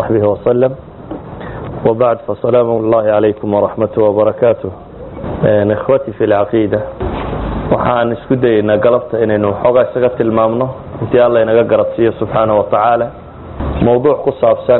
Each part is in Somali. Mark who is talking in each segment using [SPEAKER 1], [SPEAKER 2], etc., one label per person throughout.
[SPEAKER 1] وصحبه وسلم وبعد فسلام الله عليكم ورحمة وبركاته. إخوتي في العقيدة waxaan isku dayeynaa galabta inaynu xoogaa isaga tilmaamno intii alla inaga garadsiiyo subxaanahu wa tacaala mowduuc ku saabsan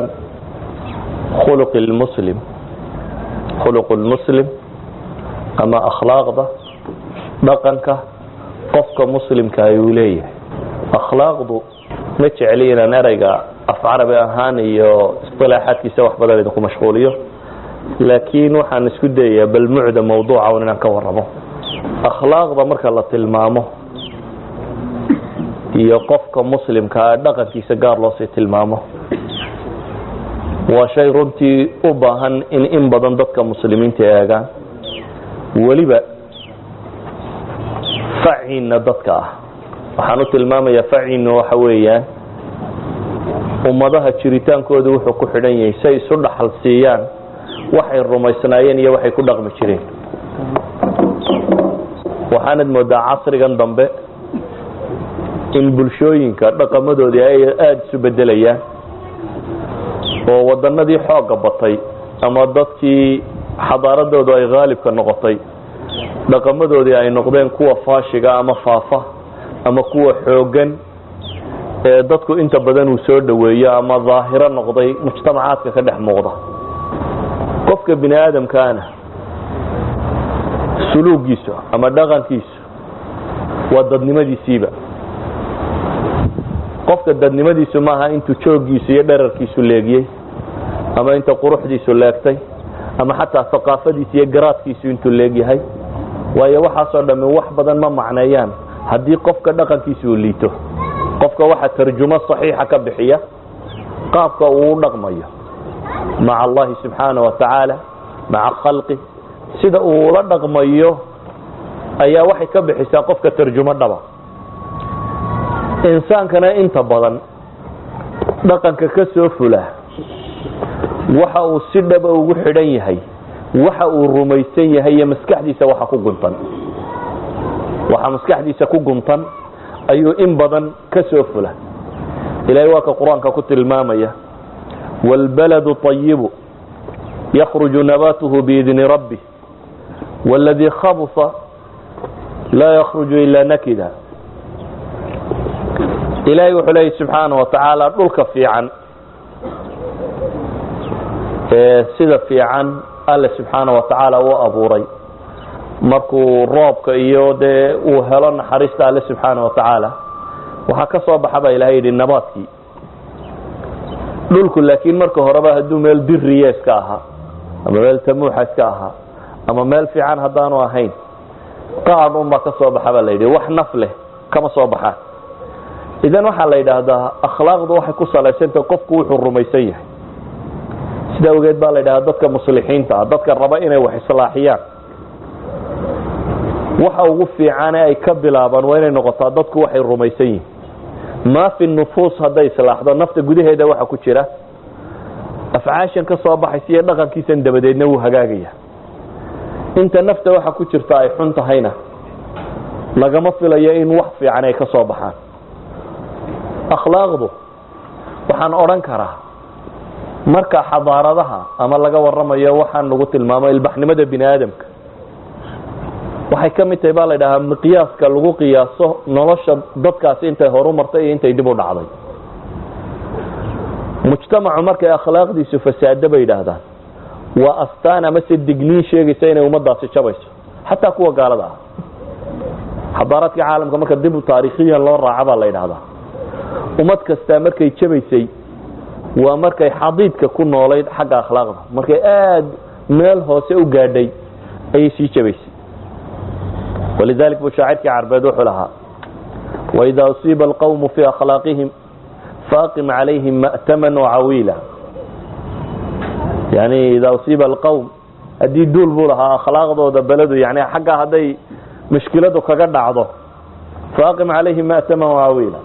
[SPEAKER 1] khuluqul muslim ama akhlaaqda dhaqanka qofka muslimka ayuu leeyahay. akhlaaqdu ma jeceli inaan erayga af carabi ahaan iyo istilaaxaadkiisa wax badan idinku mashquuliyo, laakiin waxaan isku dayayaa bal mucda mowduuca inaan ka warramo. akhlaaqda marka la tilmaamo iyo qofka muslimka dhaqankiisa gaar loo sii tilmaamo waa shay runtii u baahan in badan dadka muslimiinta eegaan, weliba faciina dadka ah. waxaan u tilmaamayaa faciina waxa weeyaan ummadaha jiritaankooda wuxuu ku xidhan yahay say isu dhaxal siiyaan waxay rumaysnaayeen iyo waxay ku dhaqmi jireen. waxaanad moodaa casrigan dambe in bulshooyinka dhaqamadoodii ay aada isu bedelayaan oo wadanadii xooga batay ama dadkii xadaaradoodu ay haalibka noqotay dhaqamadoodii ay noqdeen kuwa faashiga ama faafa ama kuwa xoogan ee dadku inta badan uu soo dhaweeyo ama daahiro noqday mujtamacaadka ka dhex muuqda. qofka bini aadamkaana suluugiisu ama dhaqankiisu waa dadnimadiisiiba. qofka dadnimadiisu maaha intuu joogiisu iyo dherarkiisu leegiyey ama inta quruxdiisu leegtay ama xataa aqaafadiisu iyo garaadkiisu intuu leegyahay, waayo waxaasoo dhammi wax badan ma macneeyaan haddii qofka dhaqankiisu uu liito. qofka waxa tarjumo saxiixa ka bixiya qaabka uu u dhaqmayo maca allahi subxaanahu wa tacaala, maca khalqi, sida uu la dhaqmayo ayaa waxay ka bixisaa qofka tarjumo dhaba. insaankana inta badan dhaqanka ka soo fula waxa uu si dhaba ugu xidhan yahay waxa uu rumaysan yahay iyo maskaxdiisa waxa ku guntan. waxa maskaxdiisa ku guntan ayuu in badan ka soo fula. ilaahay waa ka qur-aanka ku tilmaamaya walbaladu طayibu yakhruju nabatuhu biidni rabbih والذي خبث لا يخرج إلا نكدا. إلهي وحليه سبحانه وتعالى dhulka fiican sida fiican alle subxaanaه watacaala uu abuuray markuu roobka iyo dee uu helo naxariista alle subxaanaه watacaala waxaa ka soo baxa baa ilahay yidhi nabaadkii. dhulku laakiin marka horeba hadduu meel diriya iska ahaa ama meel tamuuxa iska ahaa ama meel fiican haddaanu ahayn qaad unbaa ka soo baxa baa la yidhi, wax naf leh kama soo baxaan. idan waxaa la yidhaahdaa akhlaaqdu waxay ku salaysantah qofku wuxuu rumaysan yahay. sida awgeed baa la yidhahdaa dadka muslixiinta ah, dadka raba inay wax islaaxiyaan, waxa ugu fiicane ay ka bilaabaan waa inay noqotaa dadku waxay rumaysan yihiin. maa fi nufuus hadday islaaxdo nafta gudaheeda waxa ku jira afcaashan ka soo baxaysa iyo dhaqankiisan dabadeedna wuu hagaagaya. inta nafta waxa ku jirta ay xun tahayna lagama filayo in wax fiican ay ka soo baxaan. akhlaaqdu waxaan odhan karaa marka xadaaradaha ama laga warramayo waxaan lagu tilmaamo ilbaxnimada bini aadamka waxay ka mid tahay baa la yidhahaa miqyaaska lagu qiyaaso nolosha dadkaasi intay horu martay iyo intay dib u dhacday. mujtamacu markay akhlaaqdiisu fasaado bay yidhaahdaan waa astaan ama se digniin sheegaysa inay ummadaasi jabayso, xataa kuwa gaalada ah. xadaaraadka caalamka marka dib u taariikhiyan loo raaca baa la yidhaahdaa ummad kastaa markay jabaysay waa markay xadiidka ku noolayd xagga akhlaaqda, markay aada meel hoose u gaadhay ayay sii jabaysay. walidalik buu shaacirkii carbeed wuxuu lahaa waidaa usiiba alqawmu fii akhlaaqihim faaqim calayhim ma'taman wacawiila. yani idaa usiiba alqawm haddii duul buu lahaa akhlaaqdooda beledu yani xaggaa hadday mushkiladu kaga dhacdo faaqim calayhim ma'taman wacawiila.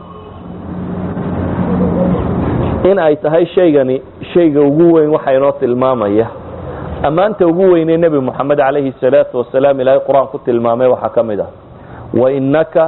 [SPEAKER 1] in ay tahay shaygani shayga ugu weyn waxa inoo tilmaamaya ammaanta ugu weynee nebi moxamed calayhi salaatu wasalaam ilaahay qur-aan ku tilmaamay waxaa ka mid ah wainaka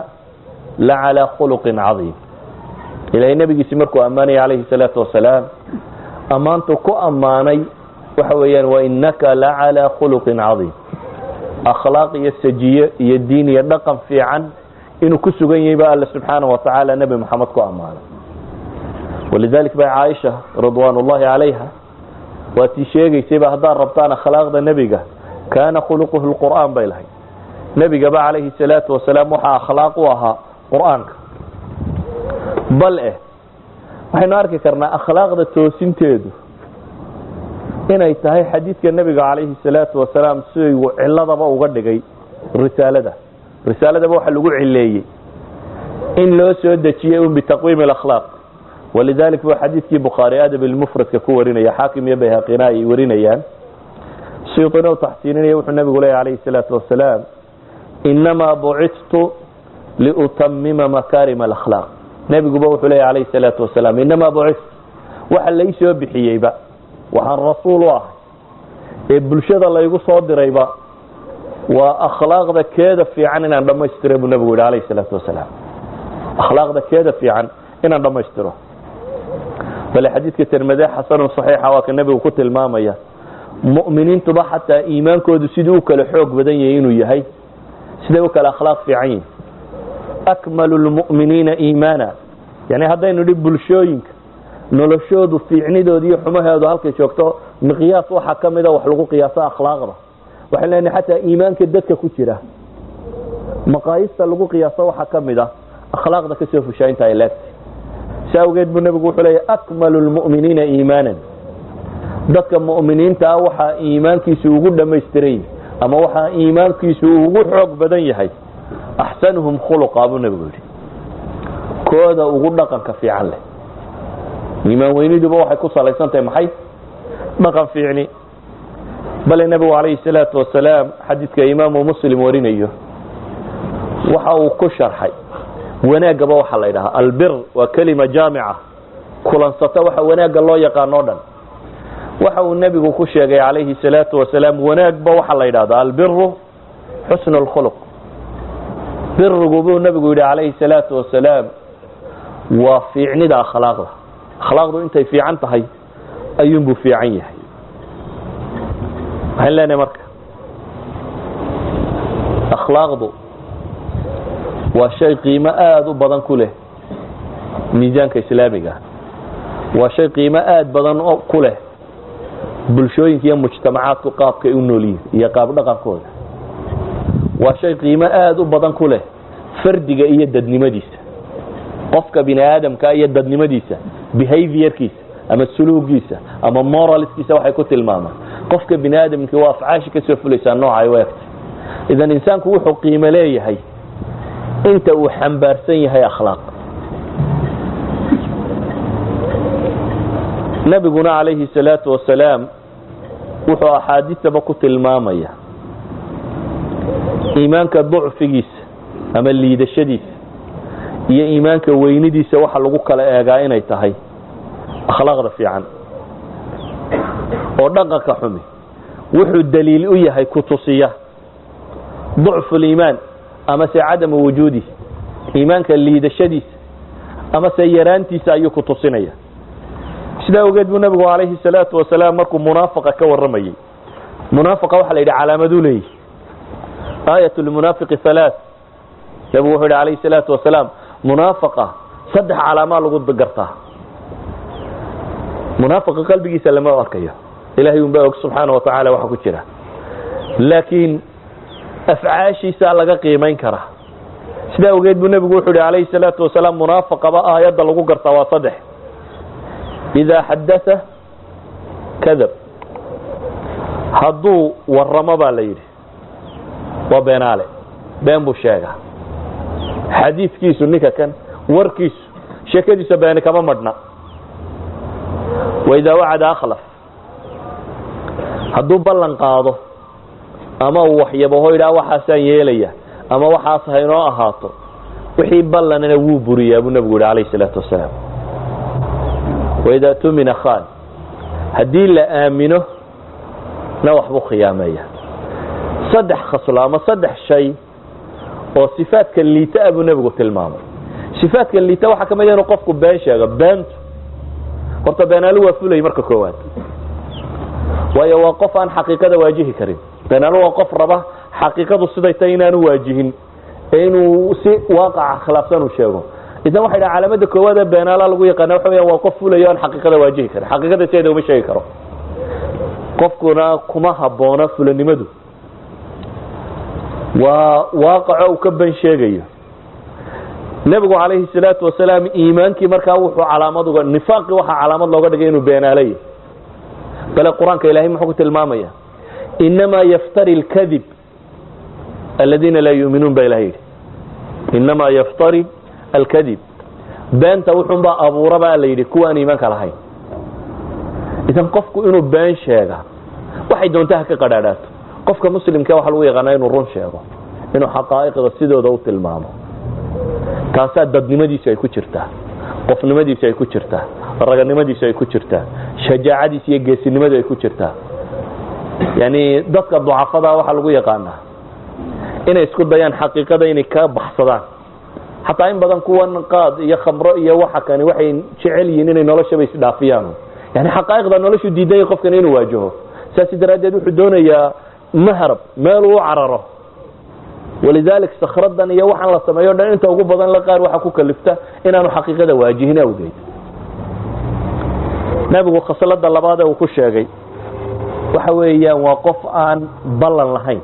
[SPEAKER 1] lacalaa khuluqin cadiim. ilaahay nebigiisi markuu ammaanaya calayhi salaatu wasalaam ammaantu ku ammaanay waxa weeyaan wa innaka lacalaa khuluqin cadiim, akhlaaq iyo sajiye iyo diin iyo dhaqan fiican inuu ku sugan yahay ba alla subxaanahu watacaala nebi moxamed ku ammaanay. walidalik bay caaisha ridwaan ullahi calayha waa tii sheegaysayba haddaad rabtaan akhlaaqda nebiga kaana khuluquhu lqur'aan bay lahayd. nebigaba calayhi salaatu wasalaam waxaa akhlaaq u ahaa qur'aanka. bal waxaynu arki karnaa akhlaaqda toosinteedu inay tahay xadiidka nebiga calayhi salaatu wasalaam siduu ciladaba uga dhigay risaaladaba waxa lagu cileeyey in loo soo dejiyey un bitaqwiim alakhlaaq. walidalik buu xadiidkii bukhaari adab ilmufradka ku warinaya, xaakim iyo bayhaqina ay warinayaan, suyuutina u taxsiininaya. wuxuu nebigu leeyahy calayhi salaatu wasalaam inamaa bucithtu liutamima makaarima alakhlaaq. nebiguba wuxuu leeyahy calayhi salaatu wasalaam inamaa bucithtu, waxa lai soo bixiyeyba, waxaan rasuul u ahay ee bulshada laygu soo dirayba waa akhlaaqda keeda fiican inaan dhammaystiro buu nebigu yihi calayhi salaatu wasalaam. akhlaaqda keeda fiican inaan dhammaystiro. bale xadiidka tirmidi xasanun saxiixa waa ka nebigu ku tilmaamaya mu'miniintuba xataa iimaankoodu siduu u kala xoog badan yahay inuu yahay siday u kala akhlaaq fiican yihin. akmalu lmu'miniina iimaana, yani haddaynu idhi bulshooyinka noloshoodu fiicnidooda iyo xumaheedu halkay joogto miqyaas waxaa ka mida wax lagu qiyaaso akhlaaqda. waxaan leenahay xataa iimaanka dadka ku jira maqaayista lagu qiyaaso waxaa ka mid a akhlaaqda kasoo fushaa inta ay leegtay. si awgeed buu nebigu wuxuu leeyahy akmalu lmu'miniina iimaanan, dadka mu'miniinta ah waxaa iimaankiisu ugu dhammaystiray ama waxaa iimaankiisu ugu xoog badan yahay axsanuhum khuluqa buu nebigu yidhi, kooda ugu dhaqanka fiican leh. iimaan weyniduba waxay ku salaysan tahay maxay? dhaqan fiicni. bale nebigu calayhi salaatu wasalaam xadiidka imaamu muslim warinayo waxa uu ku sharxay wanaagaba waxaa la yidhahaa albir waa kelima jaamica kulansata waxa wanaagga loo yaqaano o dhan. waxa uu nebigu ku sheegay calayhi salaatu wasalaam wanaagba waxaa la yidhahdaa albiru xusnu lkhuluq. birigu buu nebigu yidhi calayhi salaatu wasalaam waa fiicnida akhlaaqda. akhlaaqdu intay fiican tahay ayuunbuu fiican yahay. waxaan leenahay marka akhlaaqdu waa shay qiimo aada u badan ku leh miisaanka islaamiga, waa shay qiimo aada badan ku leh bulshooyinka iyo mujtamacaadku qaabka ay u noolyihin iyo qaab dhaqankooda, waa shay qiimo aada u badan ku leh fardiga iyo dadnimadiisa, qofka bini aadamka iyo dadnimadiisa, behaviorkiisa ama suluugiisa ama moralskiisa waxay ku tilmaamaan. qofka bini aadamkii waa afcaashi kasoo fulaysaa nooca ay u egtay. idan insaanku wuxuu qiimo leeyahay inta uu xambaarsan yahay akhlaaq. nabiguna calayhi salaatu wasalaam wuxuu axaadiisaba ku tilmaamaya iimaanka ducfigiisa ama liidashadiisa iyo iimaanka weynidiisa waxa lagu kala eegaa inay tahay akhlaaqda fiican. oo dhaqanka xumi wuxuu daliil u yahay kutusiya ducfu liimaan ama se cadamu wujuudi, iimaanka liidashadiisa ama se yaraantiisa ayuu kutusinaya. sidaa ogeed buu nabigu calayhi salaatu wasalaam markuu munaafiqa ka waramayey, munaafiqa waxaa la yidhi calaamaduu leeyahy. aayatu lmunaafiqi halaath, nabigu wuxuu yidhi calayhi salaatu wasalaam munaafiqa 3 calaamaa lagu gartaa. munaafiqa qalbigiisa lama arkayo, ilaahay unbaa og subxaana watacaala waxa ku jira, laakiin afcaashiisa laga qiimayn karaa. sidaa ogeed buu nebigu wuxuu yidhi calayhi salaatu wasalaam munaafiqaba aayadda lagu gartaa waa 3. idaa xadatha kadab, hadduu waramo baa la yidhi waa beenaale, been buu sheegaa. xadiidkiisu ninka kan warkiisu sheekadiisa beeni kama madhna. waidaa wacada akhlaf, hadduu ballan qaado ama uu waxyabaho yidhaha waxaasaan yeelaya ama waxaas haynoo ahaato, wixii ballanina wuu buriyaa buu nebigu yidhi calayhi salaatu wasalaam. waidaa tumina khaan, haddii la aamino na waxbuu khiyaameeya. 3 khaslo ama 3 shay oo sifaadka liita buu nebigu tilmaamay. sifaadka liita waxaa ka mid ah inuu qofku been sheego. beentu horta beenaalu waa fulay marka koowaad waayo waa qof aan xaqiiqada waajihi karin beenaalu waa qof raba xaqiiqadu siday tahay inaanu waajihin inuu si waaqaca khilaafsan u sheego idan waxay dhahay calaamada koowaad ee beenaala lagu yaqaan waxa weeyaan waa qof fulayo aan xaqiiqada waajihi karin xaqiiqada sideeda uma sheegi karo qofkuna kuma haboona fulanimadu waa waaqaco uu ka ban sheegayo nabigu calayhi salaatu wasalaam iimaankii markaa wuxuu calaamad uga nifaaqi waxa calaamad looga dhigay inuu beenaalay bal quraanka ilaahay muxuu ku tilmaamaya inma yaftari alkadhib alladina la yu'minun billahi inma yaftari alkadhib beenta wuxuu ba abuuraba la yiri kuwa aan iimaanka lahayn idan qofku inuu been sheega waxay doontaa ka qadhaadaato qofka muslimka waxa lagu yaqaan inuu run sheego inuu xaqaa'iqda sidooda u tilmaamo taasa dadnimadiisa ay ku jirtaa qofnimadiisa ay ku jirtaa raganimadiisa ay ku jirtaa shajaacadiisa iyo geesinimada ay ku jirtaa yani dadka ducafada waxa lagu yaqaanaa inay isku dayaan xaqiiqada inay ka baxsadaan hatta in badan kuwan qaad iyo khamro iyo waxa kani waxay jecel yihiin inay nolosha is dhaafiyaan yani xaqaa'iqda noloshu diiday qofkan inuu waajaho saasi daraadeed wuxuu doonayaa mahrab meel uu cararo walidaalك sakhradan iyo waxaan la sameeyo dhan inta ugu badan la qaar waxa ku kalifta inaanu xaqiiqada waajihin awgeed nabigu khasalada labaad uu ku sheegay waxa weeyaan waa qof aan ballan lahayn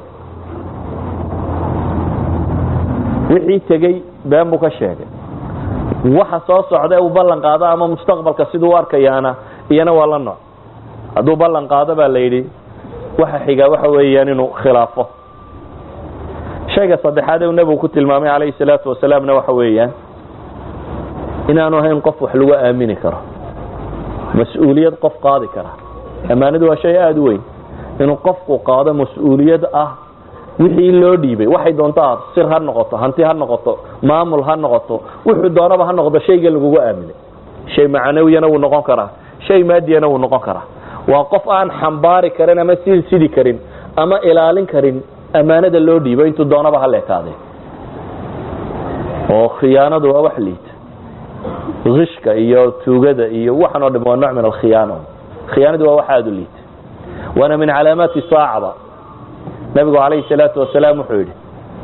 [SPEAKER 1] wixii tagay been buu ka sheegay waxa soo socday uu ballan qaado ama mustaqbalka sidoo arkayaana iyana waa la nooc haduu ballan qaado baa la yiri waxa xiga waxa weeyaan inuu khilaafo shayga saddexaad ee nabigu ku tilmaamay calayhi salaatu wasalaamna waxa weeyaan inaanu ahayn qof wax lagu aamini karo mas'uuliyad qof qaadi kara amaanadu waa shay aad u weyn inuu qofku qaado mas'uuliyad ah wixii loo dhiibay waxay doontaa sir ha noqoto hanti ha noqoto maamul ha noqoto wuxuu doonaba ha noqdo shayga lagu aaminay shay macnaawiyana uu noqon karaa shay maadiyana uu noqon karaa waa qof aan xambaari karin ama sidi karin ama ilaalin karin amaanada loo dhiibo intuu doonaba ha leekaade oo khiyaanadu waa wax liita qishka iyo tuugada iyo waxan oo dhimo nooc min alkhiyaano khiyaanadu waa wax aad u liita wana min calaamati saacada nabigu calayhi salaatu wasalaam wuxuu yidhi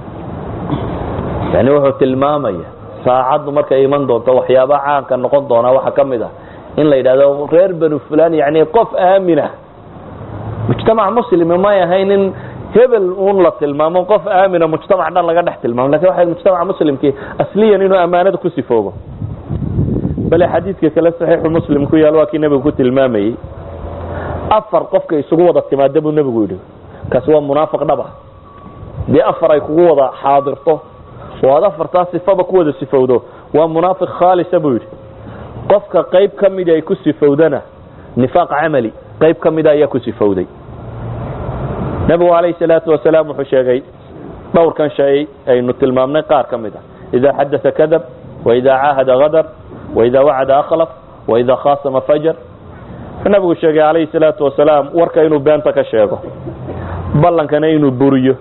[SPEAKER 1] yani wuxuu tilmaamaya saacadu markay iman doonto waxyaaba caanka noqon doona waxa kamid ah in la yiraahdo reer banu fulan yani qof aamina mujtamac muslim ma yahayn hebel uun la tilmaamo qof aamina mujtamac dhan laga dhex tilmaamo laakiin waxa mujtamac muslimkii asliyan inuu amaanada ku sifoobo bal xadiidka kale saxiix muslim ku yaal waa kii nabigu ku tilmaamayay afar qofka isugu wada timaado buu nabigu yiri kaas waa munaafiq dhaba bi afar ay kugu wada xaadirto oo afarta sifada ku wada sifowdo waa munaafiq khaalis buu yiri qofka qayb kamid ay ku sifowdana nifaaq amali qayb kamid ay ku sifowday nabigu calayhi salaatu wasalaam wuxuu sheegay dhowr kan shay aynu tilmaamnay qaar kamid ah idha hadatha kadab wa idha ahada ghadar wa idha wa'ada akhlaf wa idha khasama fajar nabigu sheegay calayhi salaatu wasalaam warka inuu beenta ka sheego ballankana inuu buriyo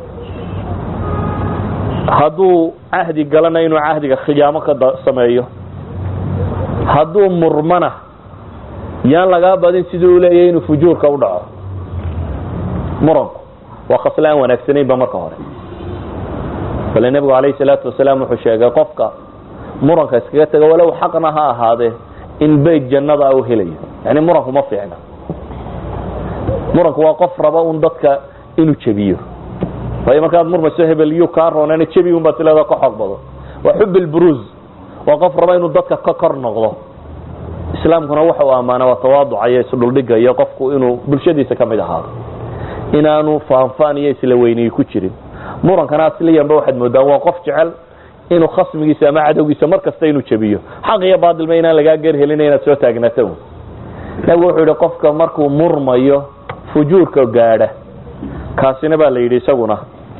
[SPEAKER 1] haduu ahdi galana inuu ahdiga khiyaamo ka sameeyo haduu murmana yaan laga badin sidoo leeyahay inuu fujuurka u dhaco muranku waa khaslaan wanaagsaneyn ba marka hore bal nabigu calayhi salaatu wasalaam wuxuu sheegay qofka muranka iskaga tago walow xaqna ha ahaade in bayt jannada uu helayo yani muranku ma fiicna muranku waa qof raba un dadka inuu jabiyo way markaad murmayso hebel iyo ka roonana jabi un baad leedahay ka xog bado wa hub alburuz waa qof raba inuu dadka ka kor noqdo islaamkuna waxa uu amaana waa tawaaduc iyo isdul dhigayo qofku inuu bulshadiisa kamid ahaado inaanu faanfaan iyo isla weynay ku jirin murankana asliyan ba waxaad moodaa waa qof jecel inuu khasmigiisa ama cadowgiisa markasta inuu jabiyo xaq iyo baadil ma inaan laga gaar helin inaad soo taagnaato nabigu wuxuu yiri qofka markuu murmayo fujuurka gaadha kaasina baa la yiri isaguna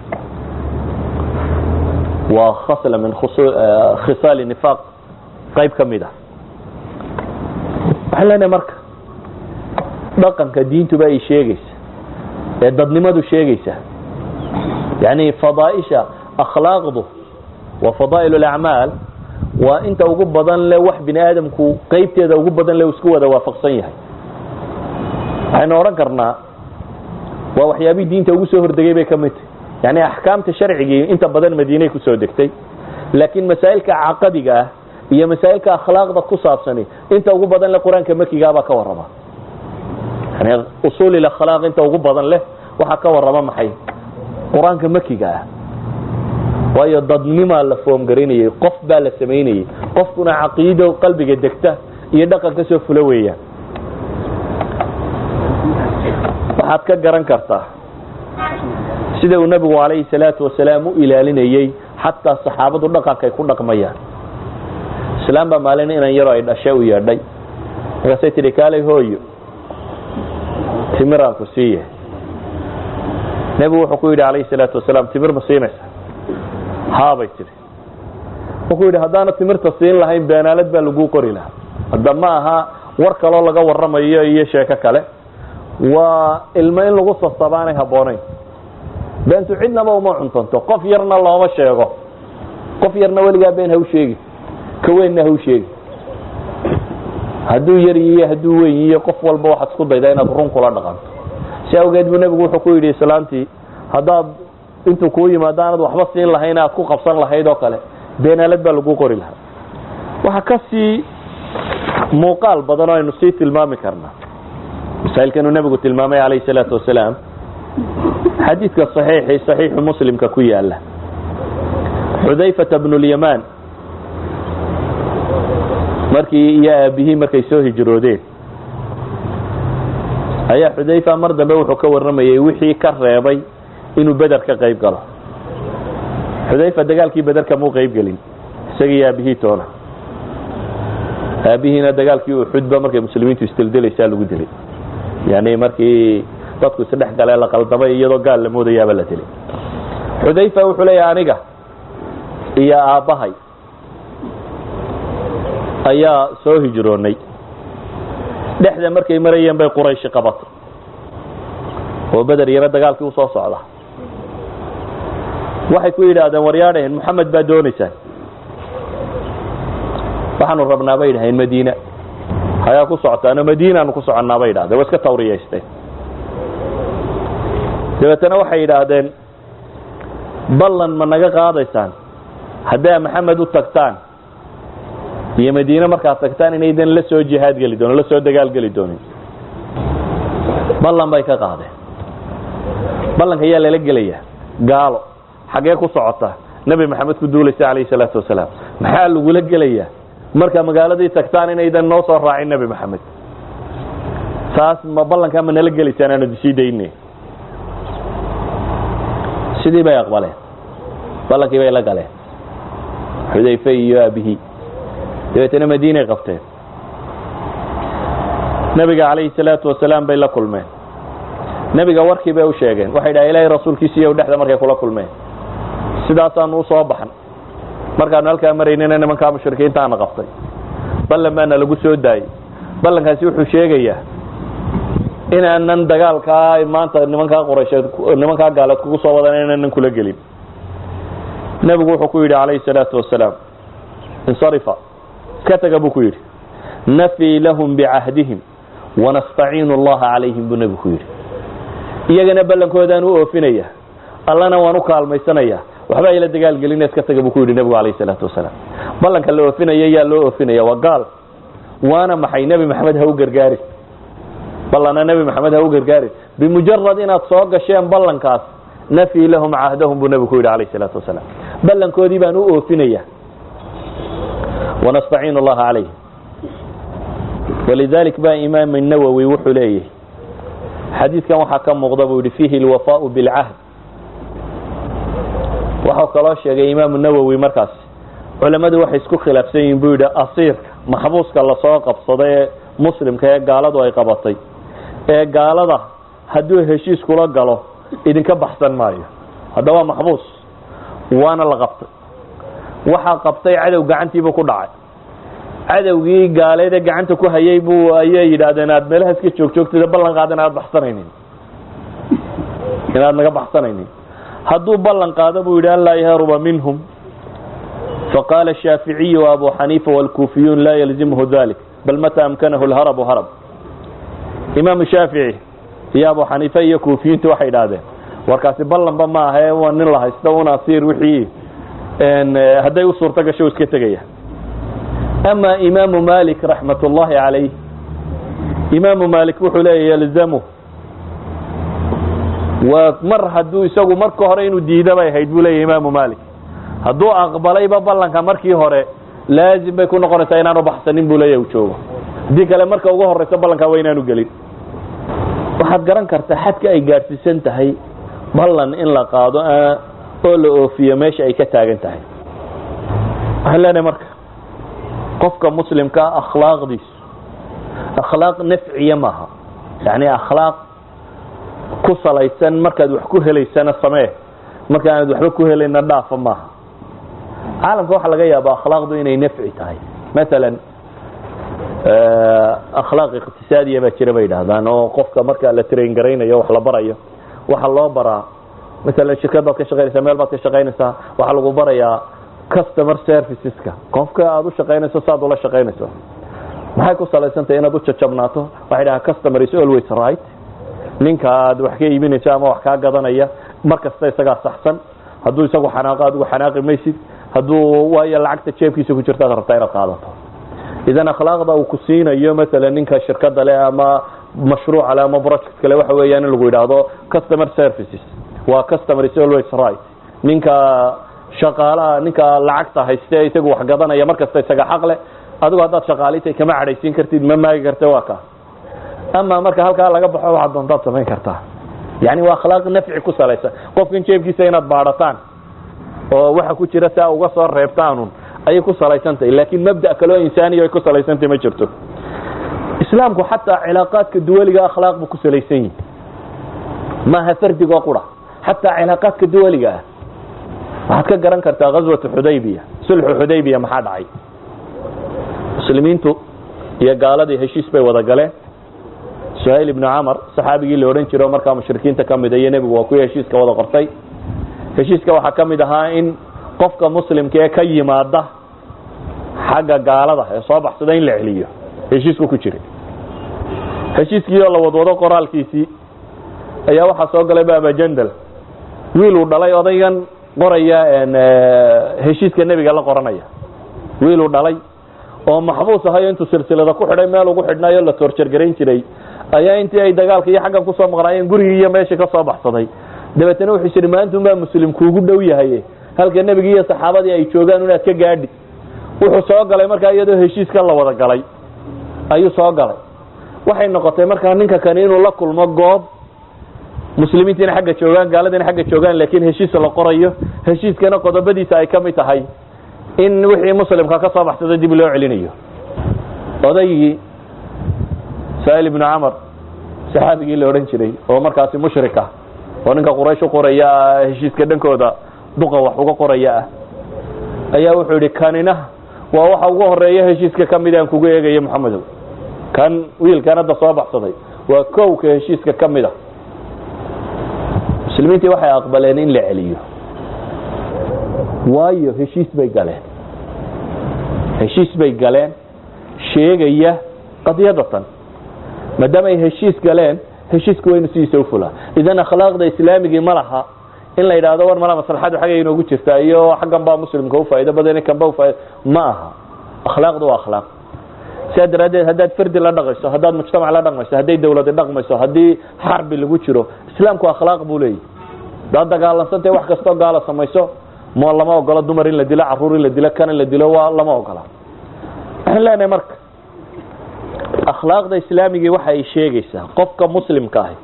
[SPEAKER 1] waa khasla min khisal nifaq qayb kamida waxlana marka dhaqanka diintu ba ay sheegaysa ee dadnimadu sheegaysa yani fadaaisha akhlaaqdu wa fadaa'il al-a'mal waa inta ugu badan le wax bini aadamku qaybteeda ugu badan le isku wada waafaqsan yahay. waxaynu oran karnaa waa waxyaabihii diinta ugu soo hordegay bay ka mid tahay. yani axkaamta sharcigii inta badan madiinay ku soo degtay, laakiin masaa'ilka caqadiga ah iyo masaa'ilka akhlaaqda ku saabsan inta ugu badan le quraanka makiga baa ka warrama. yani usul al-akhlaaq inta ugu badan leh waxa ka warrama maxay quraanka makiga ah. waayo dadnima la foom garinayay, qof baa la sameynayay, qofkuna caqiido qalbiga degta iyo dhaqan ka soo fula weeyaan. waxaad ka garan kartaa sida uu nabigu calayhi salaatu wasalaam u ilaalinayay xataa saxaabadu dhaqanka ay ku dhaqmayaan. islaam baa maalin inan yaro ay dhashay u yeedhay, markaasay tidhi kaalay hooyo timiraan ku siiye. nabigu wuxuu ku yidhi calayhi salaatu wasalaam timir ma siinaysa? haabay tidhi. wuxuu yidhi haddaana timirta siin lahayn beenaalad baa lagu qori lahaa. hadda ma aha war kaloo laga warramayo iyo sheeko kale, waa ilmo in lagu sasabaanay habboonayn. beentu cidnaba uma cuntanto, qof yarna looma sheego. qof yarna weligaa been ha u sheegi, ka weynna ha u sheegi. hadduu yar iyo hadduu weyn iyo qof walba waxaad isku daydaa inaad run kula dhaqanto. si awgeed buu nebigu wuxuu ku yidhi islaantii haddaad intuu kuu yimaado aanad waxba siin lahayn aad ku qabsan lahayd oo kale beenaalad baa lagu qori lahaa. waxa ka sii muuqaal badan oo aynu sii tilmaami karnaa masaa'ilkanuu nebigu tilmaamay calayhi salaatu wasalaam. xadiidka saxiixu muslimka ku yaala xudayfata bnu lyamaan markii iyo aabihii markay soo hijroodeen ayaa xudayfa mar dambe wuxuu ka warramayay wixii ka reebay inuu beder ka qayb galo. xudayfa dagaalkii beder kamuu qayb gelin, isagii aabihii toona. aabihiina dagaalkii uxudba markay muslimiintu isdildilaysaa lagu dilay. yani markii dadku isdhex galee la qaldamay iyadoo gaal la moodayaaba la dilay. xudayfa wuxuu leeyahay aniga iyo aabbahay ayaa soo hijroonay. dhexda markay marayeen bay qurayshi qabatay oo beder yara dagaalkii usoo socda. waxay ku yidhaahdeen waryaadheen maxamed baa doonaysaan? waxaanu rabnaa bay dhaheen madiina. hayaa ku socotaano madiinaanu ku soconnaa bay yidhahdeen. waa iska tawriyaysteen. dabeetana waxay yidhaahdeen ballan ma naga qaadaysaan haddaa maxamed u tagtaan iyo madiine markaad tagtaan inaydan la soo jihaad geli doonin, la soo dagaal geli doonin? ballan bay ka qaadeen. ballanka ayaa lala gelayaa gaalo xaggee ku socota nebi maxamed ku duulaysa calayhi salaatu wasalaam. maxaa lagula gelayaa markaa magaaladii tagtaan inaydan noo soo raacin nebi maxamed? taas ma ballankaa ma nala gelaysaan aanu sii dayne? sidii bay aqbaleen. ballankii bay la galeen xudayfe iyo aabihii. dabeetana madiinay qabteen. nebiga calayhi salaatu wasalaam bay la kulmeen. nebiga warkii bay u sheegeen. waxay dhahay ilaahay rasuulkiisiiyo dhexda markay kula kulmeen sidaasaanu usoo baxan. markaanu halkaa maraynana nimankaa mushrikiintaana qabtay. ballan baana lagu soo daayey. ballankaasi wuxuu sheegayaa inaanan dagaalkaa maanta nimankaa quraysheed nimankaa gaaleed kugu soo wadan inaanan kula gelin. nebigu wuxuu ku yidhi calayhi salaatu wasalaam insarifa, ka taga buu ku yidhi. nafii lahum bicahdihim wanastaciinu allaha calayhim buu nebigu ku yidhi. iyagana ballankoodaan u oofinaya, allana waan u kaalmaysanaya, waxba ayla dagaalgelina iska taga buu ku yidhi nebigu calayhi salaatu wasalaam. ballanka la oofinaya yaa loo oofinaya waa gaal. waana maxay? nebi maxamed ha u gargaari. ballana nebi maxamed ha u gargaari. bimujarad inaad soo gasheen ballankaas nafii lahum cahdahum buu nebigu ku yidhi calayhi salaatu wasalaam. ballankoodii baan u oofinaya wanastaciinu allaha calayhim. walidalik baa imaam الnawowi wuxuu leeyahay xadiidkan waxaa ka muuqda buu yidhi fiihi alwafaau bilcahd. waxau kaloo sheegay imaamu nawowi markaas culammadu waxay isku khilaafsan yihiin buu yidhi asiirka maxbuuska lasoo qabsada ee muslimka ee gaaladu ay qabatay ee gaalada hadduu heshiis kula galo idinka baxsan maayo. hadda waa maxbuus waana la qabtay. waxaa qabtay cadow gacantiibuu ku dhacay. cadowgii gaaleede gacanta ku hayay buu ayay yidhaahdeen aad meelahaas ka joogjoogtida ballan qaada inaad baxsanaynin, inaad naga baxsanaynin. hadduu ballan qaado buu yidhi an laa yahruba minhum فقال الشافعي وأبو حنيفة والكوفيون لا يلزمه ذلك بل متى أمكنه الهرب هرب. إمام الشافعي يا أبو حنيفة يا كوفيون توحيد هذا warkaasi ballanba ma aha waa nin la haysto una asiir wixii haday u suurta gasho iska tagaya. ama Imam Malik rahmatullahi alayhi, Imam Malik wuxuu leeyahay yalzamu wa mar haduu isagu marka hore inuu diido bay hayd buu leeyahay Imam Malik, haduu aqbalayba ballanka markii hore laazim bay ku noqonaysaa inaanu baxsanin buu leeyahay joogo, hadii kale marka ugu horeysa ballanka waa inaanu gelin. waxaad garan kartaa xadka ay gaarsiisan tahay ballan in la qaado oo la oofiyo meesha ay ka taagan tahay. waxaan leenahay marka qofka muslimka akhlaaqdiisu akhlaaq nafciya maaha, yani akhlaaq ku salaysan markaad wax ku helaysana samee, markaad waxba ku helayna dhaafa maaha. caalamka waxa laga yaabaa akhlaaqdu inay nafci tahay, مثلا akhlaaq iqtisaadiya baa jira bay yidhaahdaan oo qofka marka la train garaynayo wax la barayo waxa loo baraa مثلا shirkad baad ka shaqaynaysaa, meel baad ka shaqaynaysaa, waxa lagu barayaa customer serviceska, qofka aad u shaqaynayso saad ula shaqaynayso maxay ku salaysantahay inaad u jajabnaato. waxay dhahaa customer is always right, ninka aad wax ka iibinayso ama wax ka gadanaya markasta isagaa saxsan, hadduu isagu xanaaqo adigu xanaaqi maysid, hadduu waayo lacagta jeebkiisa ku jirta aad rabtaa inaad qaadato. idan akhlaaqda uu ku siinayo مثلا ninka shirkada leh ama mashruuc leh ama project kale waxa weeyaan in lagu yiraahdo customer services waa customer is always right, ninka shaqaalaha ninka lacagta haysta isagu wax gadanaya markasta isaga xaq leh, adigu haddaad shaqaalitay kama cadhaysiin kartid ma maagi kartid waa ka. ama marka halkaa laga baxo waxaad doontaad samayn kartaa, yani waa akhlaaq nafci ku salaysan. qofkan jeebkiisa inaad baadhataan oo waxa ku jira saa uga soo reebtaan ayay ku salaysantahay, laakiin mabda kale oo insaaniyo ay ku salaysantahay ma jirto. islaamku xataa cilaaqaadka duwaliga akhlaaq buu ku salaysan yahay, maaha fardiga qura, xataa cilaaqaadka duwaliga waxaad ka garan kartaa ghazwatu Hudaybiya, sulhu Hudaybiya maxaa dhacay. muslimiintu iyo gaaladii heshiis bay wada galeen. Suhayl ibn Amr saxaabigii la oran jiray markaa mushrikiinta kamid ah nabigu waa ku heshiiska wada qortay. heshiiska waxa kamid ahaa in qofka muslimka ee ka yimaada xagga gaalada ee soo baxsada in la celiyo, heshiisku ku jiray. heshiiskii oo la wadwado qoraalkiisii ayaa waxa soo galay Abu Jandal, wiil uu dhalay odaygan qoraya heshiiska nabiga la qoranaya, wiil uu dhalay oo maxbuus ahay intuu silsilada ku xidhay meel ugu xidhnayo la torture gareyn jiray ayaa intii ay dagaalka iyo xaggan ku soo maqnaayeen gurigii iyo meeshii ka soo baxsaday. dabeetana wuxuu yiri maanta ma muslimku ugu dhow yahay halka nabiga iyo saxaabadii ay joogaan inaad ka gaadhi. wuxuu soo galay markaa iyadoo heshiiska la wada galay ayuu soo galay. waxay noqotay markaa ninka kan inuu la kulmo goob muslimiintiina xagga joogaan gaaladina xagga joogaan, laakiin heshiis la qorayo, heshiiskana qodobadiisa ay kamid tahay in wixii muslimka ka soo baxsaday dib loo celinayo. odaygii Suhayl ibn Amr saxaabigii la oran jiray oo markaasi mushrika oo ninka Quraysh qoraya heshiiska dhankooda duqa wax uga qoraya ayaa wuxuu yiri kanina waa waxa ugu horeeya heshiiska kamid aan kugu eegayo Maxamedow, kan wiilkan hadda soo baxsaday waa kowka heshiiska kamid ah. muslimiintii waxay aqbaleen in la celiyo, waayo heshiis bay galeen sheegaya qadiyadatan. maadaama ay heshiis galeen heshiisku waynu siisa u fulaa. idan akhlaaqda islaamiga ma laha in la yiraahdo war mala maslaxadu xagga inoogu jirta iyo xaggan baa muslimka u faa'iido badan kan baa u faa'iido ma aha. akhlaaqdu waa akhlaaq. sidaadaradeed haddaad fardi la dhaqayso, haddaad mujtamac la dhaqmayso, hadday dawlad dhaqmayso, haddii xarbi lagu jiro, islaamku akhlaaq buu leeyahay. dad dagaalansantahay wax kasta gaala samayso ma lama ogola, dumar in la dilo, caruur in la dilo, kan in la dilo waa lama ogola. waxaan leenahay marka akhlaaqda islaamiga waxa ay sheegaysaa qofka muslimka ah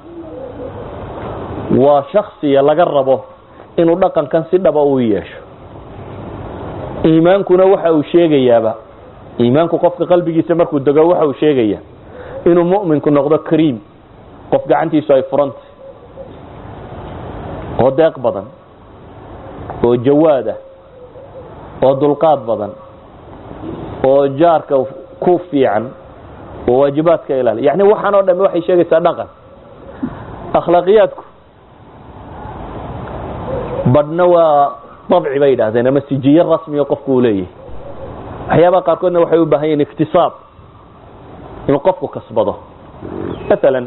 [SPEAKER 1] waa shakhsiga laga rabo inuu dhaqankan si dhab ah u yeesho. iimaankuna waxa uu sheegayaaba, iimaanku qofka qalbigiisa markuu dago waxa uu sheegayaa inuu mu'minku noqdo kariim, qof gacantiisu ay furanta oo deeq badan oo jawaad ah oo dulqaad badan oo jaarka ku fiican oo waajibaadka ilaali. yani waxaan oo dhan waxay sheegaysaa dhaqan. akhlaaqiyadku badna waa dabci bay yidhahdeen ama sijiye rasmiya qofku uu leeyahay. waxyaabaha qaarkoodna waxay u baahan yihiin iktisaab, inuu qofku kasbado. maalan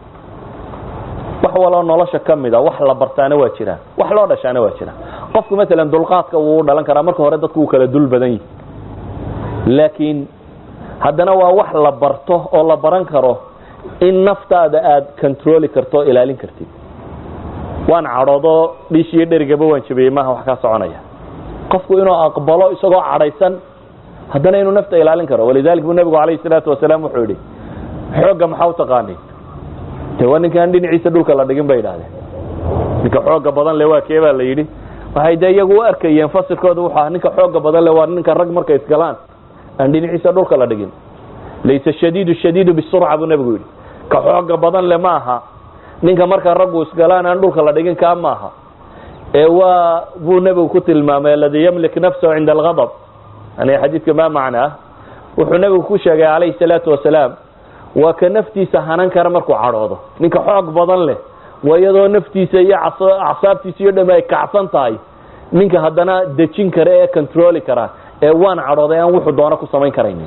[SPEAKER 1] wax waloo nolosha ka mida wax la bartaana waa jiraan, wax loo dhashaana waa jiraan. qofku maalan dulqaadka wuu u dhalan karaa, marka hore dadku wuu kala dul badan yihi, laakiin haddana waa wax la barto oo la baran karo in naftaada aad controli karto o ilaalin kartid. waan cadhoodo dhiishiyo dherigaba waan jabiyey maaha wax kaa soconaya. qofku inuu aqbalo isagoo cadhaysan haddana inuu nafta ilaalin karo. walidalik buu nabigu calayhi salaatu wasalaam wuxuu yidhi xoogga maxaa u taqaanay? de waa ninkaan dhinaciisa dhulka la dhigin bay yidhahdeen. ninka xoogga badan le waa kee baa la yidhi. waxay de iyagu u arkayeen fasirkooda wuxuu aha ninka xoogga badan le waa ninka rag markay isgalaan aan dhinaciisa dhulka la dhigin. laysa shadiidu shadiidu bisurca buu nabigu yidhi. ka xoogga badan le ma aha ninka marka raggu isgalaan aan dhulka la dhigin kaa maaha. ee waa buu nabigu ku tilmaamay alladii yamlik nafsahu cinda alghadab. yani xadiidka maa macnaa wuxuu nabigu ku sheegay calayhi salaatu wasalaam waa ka naftiisa hanan kara markuu cadhoodo. ninka xoog badan leh waa iyadoo naftiisa iyo acsaabtiisa iyo dham ay kacsan tahay ninka haddana dejin kara ee controli kara ee waan cadhooday aan wuxuu doono ku samayn karaynin.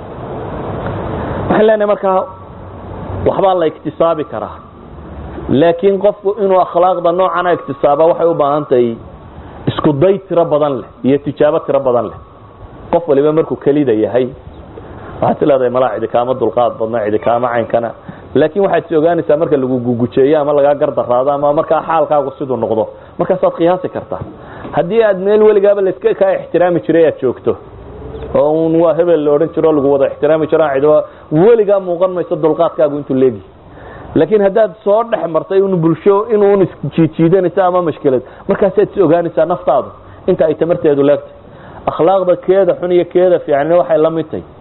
[SPEAKER 1] waxaan leenahay markaa waxbaa la iktisaabi karaa, laakiin qofku inuu akhlaaqda noocana iktisaaba waxay u baahan tahay isku day tiro badan leh iyo tijaabo tiro badan leh. qof waliba markuu kelida yahay waxaad tilaadahay malaa cidi kaama dulqaad badna, cidi kaama caynkana, laakiin waxaad is ogaanaysaa marka lagu gugujeeyo ama lagaa gardaraado ama markaa xaalkaagu siduu noqdo, markaasaad qiyaasi kartaa. haddii aad meel weligaaba laska kaa ixtiraami jiray aad joogto oo un waa hebel la odhan jiro lagu wada ixtiraami jiro cid weligaa muuqan mayso dulqaadkaagu intuu leegi. laakiin haddaad soo dhex martay un bulsho inuun isjiijiidanaysa ama mashkilad, markaasaad is ogaanaysaa naftaadu inta ay tamarteedu leegtay. akhlaaqda keeda xun iyo keeda fiicnina waxay la mid tahay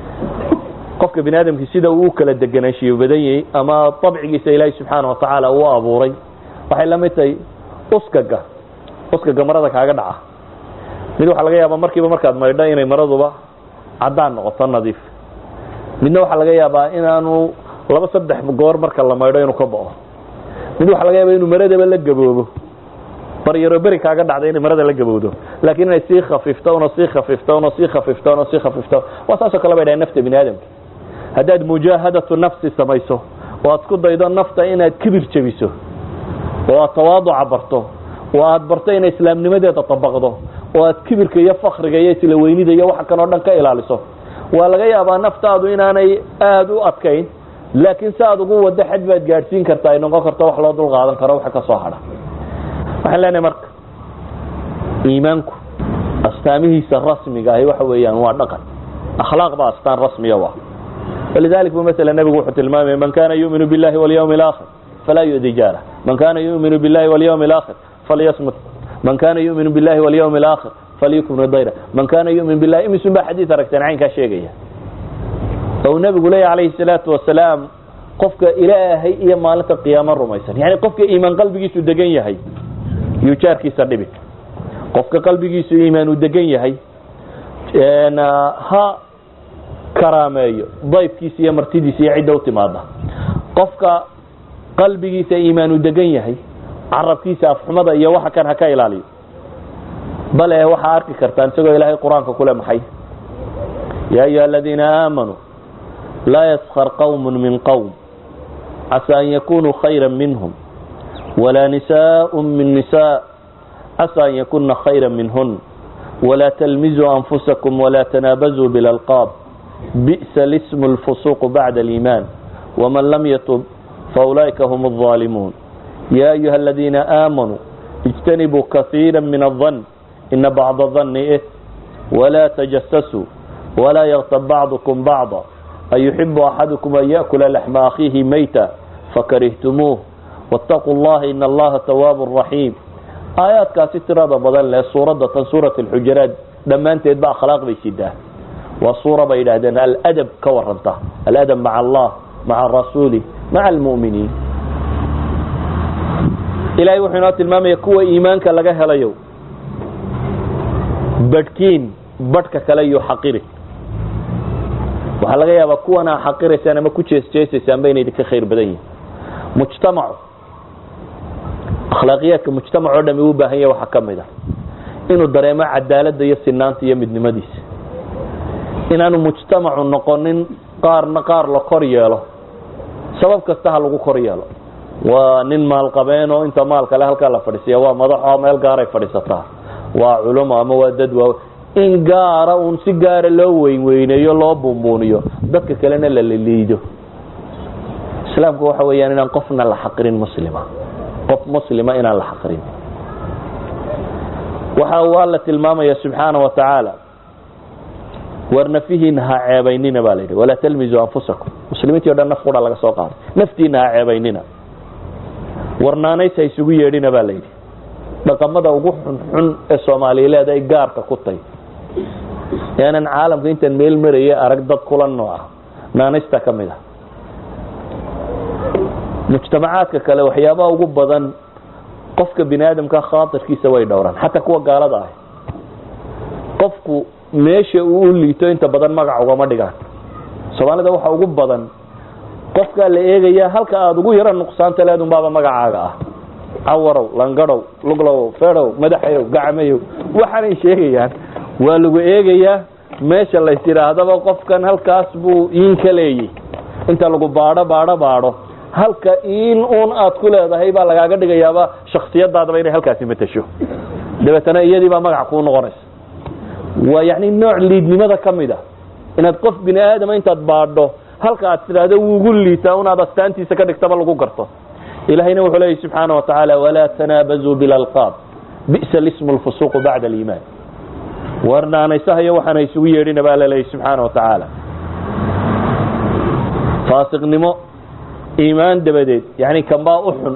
[SPEAKER 1] qofka bini aadamkii sida uu kala deganaanshiyo badan yahay ama dabcigiisa ilaahay subxaana watacaala uu abuuray. waxay la mid tahay uskaga marada kaaga dhaca. mid waxaa laga yaabaa markiiba markaad maydho inay maraduba caddaan noqoto nadiif. midna waxaa laga yaabaa inaanu 2-3 goor marka la maydho inuu ka bao. mid waxaa laga yaabaa inuu maradaba la gaboobo, baryaro beri kaaga dhacda inay marada la gabowdo, laakiin inay sii khafiifto una sii khafiifto una sii khafiifto una sii khafiifto. waa saasoo kale bay dhahay nafta bini aadamka. haddaad mujaahadatu nafsi samayso oo aad ku daydo nafta inaad kibir jabiso oo aad tawaaduca barto oo aad barto inay islaamnimadeeda tabaqdo oo aad kibirka iyo fakriga iyo isla weynida iyo waxa kan oo dhan ka ilaaliso, waa laga yaabaa naftaadu inaanay aada u adkayn, laakiin si aad ugu wado xad baad gaadhsiin kartaa ay noqon karto wax loo dul qaadan karo waxa ka soo hadha. waxaan leenahay marka iimaanku astaamihiisa rasmiga ahi waxa weeyaan waa dhaqan. akhlaaq baa astaan rasmiya waa. walidalik buu mesela nabigu wuxuu tilmaamay man kana yu'minu billahi walyawmi alaakhir falaa yu'di jaarah, man kana yu'minu billahi walyawmi alaakhir falyasmut, man kana yu'minu billahi walyawmi alaakhir falyukrim dayra, man kana yu'min billahi. imisun baa xadiis aragteen caynkaa sheegaya oo nabigu leeyahay calayhi salaatu wasalaam qofka ilaahay iyo maalinta qiyaamo rumaysan, yani qofka iimaan qalbigiisu degan yahay yuu jaarkiisa dhibi. qofka qalbigiisu iimaan uu degan yahay ha karaameeyo dayfkiisa iyo martidiisa iyo cidda u timaada. qofka qalbigiisa iimaan uu degan yahay carabkiisa afxumada iyo waxa kan ha ka ilaaliyo. bale waxaa arki kartaan isagoo ilaahay qur-aanka kule maxay yaa ayuha aladiina aamanuu laa yaskar qawmun min qawm casaa an yakunuu khayra minhum ولا نساء من نساء عسى أن يكن خيرا منهن ولا تلمزوا أنفسكم ولا تنابزوا بالألقاب بئس الاسم الفسوق بعد الإيمان ومن لم يتب فأولئك هم الظالمون يا أيها الذين آمنوا اجتنبوا كثيرا من الظن إن بعض الظن إثم ولا تجسسوا ولا يغتب بعضكم بعضا أيحب أحدكم أن يأكل لحم أخيه ميتا فكرهتموه واتقوا الله إن الله تواب رحيم. آيات كاسي تراد بدل له سورة الحجرات لما أنت يتبع أخلاق بيشدها والصورة بيدهدن الأدب كورنته الأدب مع الله مع الرسول مع المؤمنين. إلهي وحينات المام يكوى إيمانك لقاها ليو بدكين بدك ليو حقيرك وحلقا يابا كوانا حقيرك أنا ما كنتش جيسي بين يدك خير بدني مجتمع akhlaaqiyaadka mujtamac oo dhami u baahan yahay waxa kamid ah inuu dareemo cadaaladda iyo sinaanta iyo midnimadiisa, inaanu mujtamacu noqonin qaarna qaar la kor yeelo, sabab kasta ha lagu kor yeelo. waa nin maalqabeen oo inta maal kale halkaa la fadhiisiya, waa madaxo meel gaaray fadhiisataa, waa culimo ama waa dad waa in gaara uun si gaara loo weynweyneeyo, loo buunbuuniyo, dadka kalena la liido. islaamku waxa weeyaan inaan qofna la xaqirin muslima, qof muslima inaan la xaqirin. waxa uu alla tilmaamaya subxaanahu wa tacaala, warna fihiina ha ceebaynina baa layidhi, walaa talmizuu anfusakum. muslimiintii o dhan naf qura laga soo qaaday, naftiina ha ceebaynina, warnaanays ha isugu yeedhina baa layidhi. dhaqamada ugu xunxun ee soomaaliyeed ay gaarka ku tahay yaanan caalamka intaan meel maraya arag dad kula nooca naanaysta ka mid ah. mujtamacaadka kale waxyaabaha ugu badan qofka bini aadamka khaatirkiisa way dhowraan, xataa kuwa gaalada ah. qofku meesha uu u liito inta badan magac ugama dhigaan. soomaalida waxa ugu badan qofkaa la eegaya halka aada ugu yara nuqsaanta leed unbaaba magacaaga ah. cawarow, langadhow, luglow, feedhow, madaxayow, gacmayow, waxaanay sheegayaan waa lagu eegayaa meesha lays yidhaahdaba qofkan halkaas buu iin ka leeyay. inta lagu baadho halka iin uun aad ku leedahay baa lagaaga dhigayaaba shaksiyadaadaba inay halkaasi matasho, dabeetana iyadii baa magac kuu noqonaysa. waa yacni nooc liidnimada ka mid ah inaad qof bini aadama intaad baadho halka aad tidhaahdo wuugu liitaa unaad astaantiisa ka dhigtaba lagu garto. ilahayna wuxuu leeyahy subxaana wa tacaala, walaa tanaabazuu bilalqaab bi'sa lismu lfusuuqu bacda aliimaan. warnaanaysahayo waxaana isugu yeedhina baa laleeyahy subxaana wa tacaala. faasiqnimo iimaan dabadeed yani kanbaa u xun.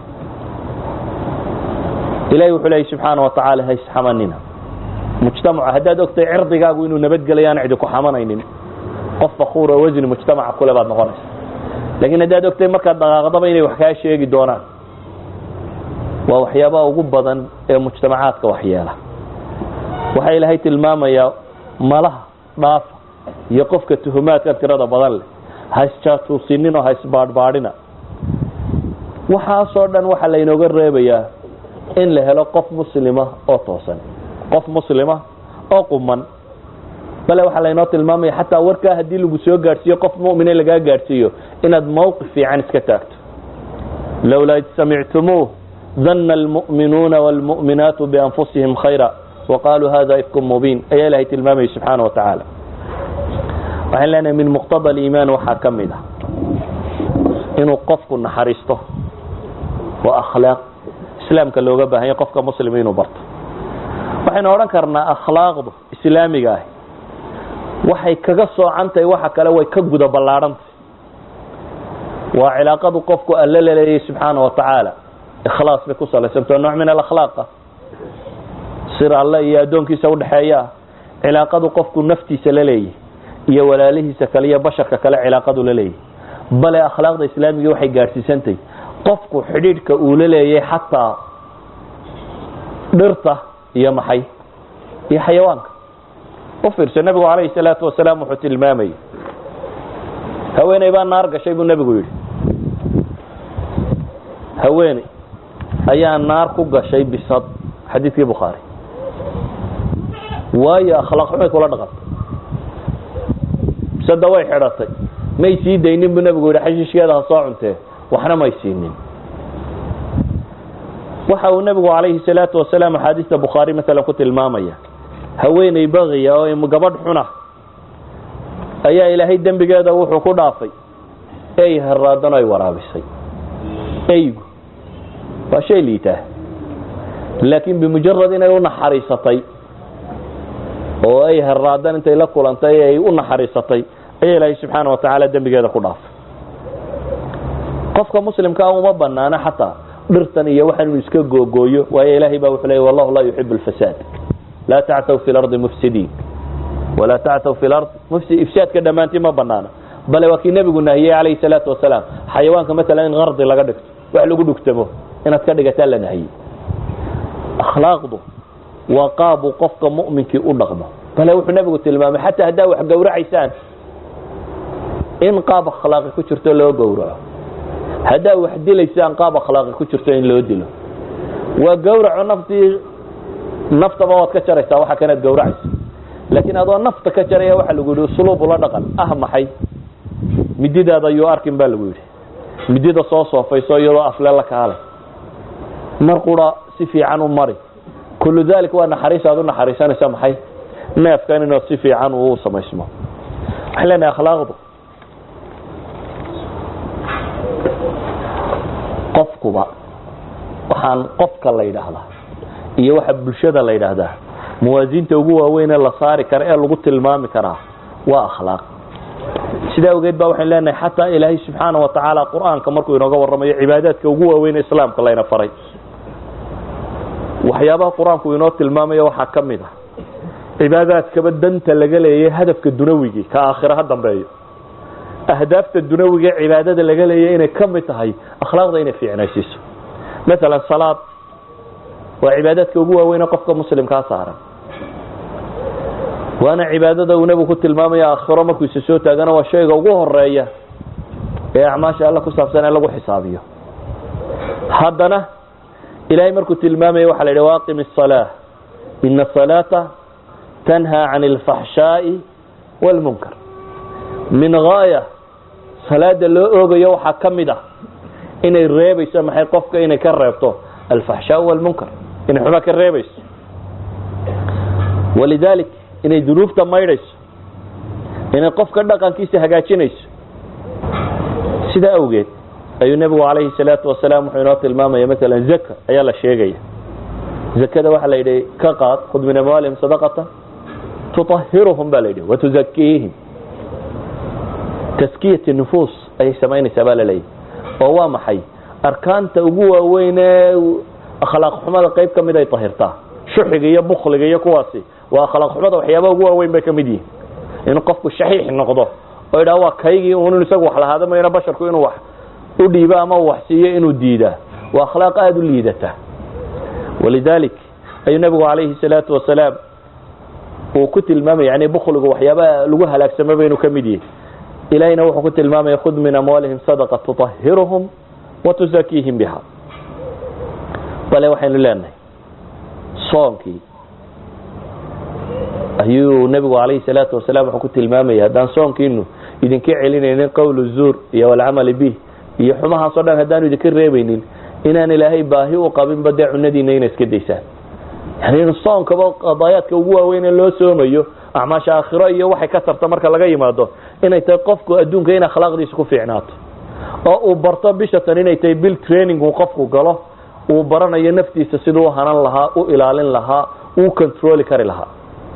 [SPEAKER 1] ilahay wuxuu leeyahy subxaana wa tacaala, ha isxamanina. mujtamaca haddaad ogtahay cirdigaagu inuu nabadgelaya aan cidi ku xamanaynin, qof fakuur oo wasni mujtamaca kule baad noqonaysa. laakiin haddaad ogtahay markaad dhaqaaqdaba inay wax kaa sheegi doonaan, waa waxyaabaha ugu badan ee mujtamacaadka waxyeela. waxaa ilaahay tilmaamayaa malaha dhaafa iyo qofka tuhumaadka tirada badan leh, ha isjaatuusinin oo ha isbaadhbaadhina. waxaasoo dhan waxaa laynooga reebayaa in la helo qof muslima oo toosan, qof muslima oo quman. bale waxaa laynoo tilmaamaya xataa warkaa haddii lagu soo gaadhsiiyo qof mu'mine lagaa gaadhsiiyo inaad mawqif fiican iska taagto. lowlaa id samictumuuh danna almu'minuuna waalmu'minaatu bianfusihim khayra waqaaluu hada ifkum mubiin ayaa ilahay tilmaamayay subxaana wa tacaala. waxaan leenahay min muqtada aliimaan waxaa ka mid ah inuu qofku naxariisto. waa akhlaaq islaamka looga baahanya qofka muslima inuu barto. waxaynu odhan karnaa akhlaaqdu islaamiga ah waxay kaga soocan tahay waxa kale way ka guda ballaadhantahy. waa cilaaqadu qofku alle la leeyahay subxaana wa tacaala, ikhlaas bay ku salaysantao nooc min alakhlaaqa, sir alle iyo addoonkiisa udhexeeya. cilaaqadu qofku naftiisa la leeyahay iyo walaalihiisa kale iyo basharka kale cilaaqadu la leeyahay. bale akhlaaqda islaamiga waxay gaadhsiisantahy qofku xidhiidhka uu la leeyahay xataa dhirta iyo maxay iyo xayawaanka. u fiirso, nabigu calayhi salaatu wasalaam wuxuu tilmaamayay haweeney baa naar gashay buu nebigu yidhi. haweeney ayaa naar ku gashay bisad, xadiidkii bukhaari. waayo akhlaaq xumay kula dhaqantay. bisadda way xidhatay, may sii daynin buu nebigu yidhi, xashiishkeeda ha soo cuntee, waxna may siinin. waxa uu nebigu calayhi salaatu wasalaam axaadiista bukhaari maalan ku tilmaamaya haweeney baqiya oo gabadh xuna ayaa ilaahay dembigeeda wuxuu ku dhaafay ey haraadan ay waraabisay. eygu waa shay liitaa, laakiin bimujarad inay u naxariisatay oo ay haraadan intay la kulantay ay u naxariisatay ayaa ilaahay subxaana wa tacaala dembigeeda ku dhaafay. qofka muslimkaa uma banaana xataa dhirtan iyo waxaan inuu iska googooyo, waayo ilaahay baa wuxuu leeyahy wallahu laa yuxibu alfasaad laa tactaw fi lardi mufsidiin walaa tactaw fi lard ifsaadka dhammaantii ma banaana. bale waa kii nebigu nahiyey calayhi salaatu wasalaam xayawaanka maalan in qardi laga dhigto, wax lagu dhugtamo inaad ka dhigataa la nahiyey. akhlaaqdu waa qaabuu qofka mu'minkii u dhaqmo. bale wuxuu nebigu tilmaamay xataa haddaa wax gowracaysaan in qaab akhlaaqi ku jirto loo gowraco, haddaa wax dilaysaan qaab akhlaaqi ku jirto in loo dilo. waa gowraco naftii naftaba waad ka jaraysaa waxa kanaad gowracaysa laakiin adoo nafta ka jaraya waxa lagu yidhi usluub ula dhaqan maxay mididaada ayuu arkin baa lagu yidhi midida soo soofayso iyadoo afle la kaalay mar qura si fiican u mari kullu dalik waa naxariis aad u naxariisanaysa maxay neefkan inuu si fiican u samaysmo waxaan leenahay akhlaaqdu qofkuba waxaan qofka la yidhaahdaa iyo waxa bulshada la yidhaahdaa muwaasiinta ugu waaweyn ee la saari kara ee lagu tilmaami karaa waa akhlaaq sidaa ogeed baa waxaan leenahay xataa ilaahay subxaana wa tacaala qur-aanka markuu inooga warramayo cibaadaadka ugu waaweyn ee islaamka layna faray waxyaabaha qur-aanku inoo tilmaamayo waxaa ka mid ah cibaadaadkaba danta laga leeyay hadafka dunawigii ka aakhira ha dambeeyo ahdaafta dunawiga cibaadada laga leeyay inay ka mid tahay akhlaaqda inay fiicnaysiiso maalan salaad waa cibaadaadka ugu waaweyn ee qofka muslimkaa saaran waana cibaadada uu nabigu ku tilmaamaya aakhiro markuu isa soo taagana waa shayga ugu horeeya ee acmaasha alla ku saabsan ee lagu xisaabiyo haddana ilaahay markuu tilmaamaya waxaa la yidhi waaqim الصلاة ina الصلاة تنهى عن الفحشاء والمنكر min gaaya salaada loo oogayo waxaa ka mid ah inay reebayso maxay qofka inay ka reebto alfaxshaa والmunkar inay xumaa ka reebayso walidalik inay dunuubta maydhayso inay qofka dhaqankiisa hagaajinayso sidaa awgeed ayuu nabigu calayhi salaatu wasalaam wuxuu inoo tilmaamaya maalan zaka ayaa la sheegaya zakada waxaa la yidhi ka qaad khud min amwaalihim sadaqata tutahhiruhum baa la yidhi watuzakiihim taskiyat nufuus ayay samaynaysaa baa la leeyahy oo waa maxay arkaanta ugu waaweyn ee akhlaaq xumada qayb ka mid ay tahirtaa shuxiga iyo bukhliga iyo kuwaasi waa akhlaaq xumada waxyaabaha ugu waaweyn bay ka mid yihiin inuu qofku shaxiix noqdo oo idhaa waa kaygii uun isagu wax lahaada mayna basharku inuu wax u dhiibo ama wax siiyo inuu diidaa waa akhlaaq aada u liidata walidalik ayuu nabigu calayhi salaatu wasalaam uu ku tilmaamaya yani bukhligu waxyaabaha lagu halaagsamaba inuu ka mid yahay ilaahayna wuxuu ku tilmaamaya khud min amwaalihim sadaqa tutahhiruhum watuzakiihim biha bale waxaynu leenahay soonkii ayuu nabigu calayhi salaatu wasalaam wuxuu ku tilmaamaya haddaan soonkiinu idinka celinaynin qowlu zuur iyo walcamali bih iyo xumahaasoo dhan haddaanu idinka reebaynin inaan ilaahay baahi u qabinba dee cunadiina inay iska daysaan yani in soonkaba qadaayaadka ugu waaweyn ee loo soomayo acmaasha aakhiro iyo waxay ka tarta marka laga yimaado inay tahay qofku adduunka in akhlaaqdiisa ku fiicnaato oo uu barto bishatan inay tahay bil training uu qofku galo uu baranayo naftiisa siduu u hanan lahaa u ilaalin lahaa uu controli kari lahaa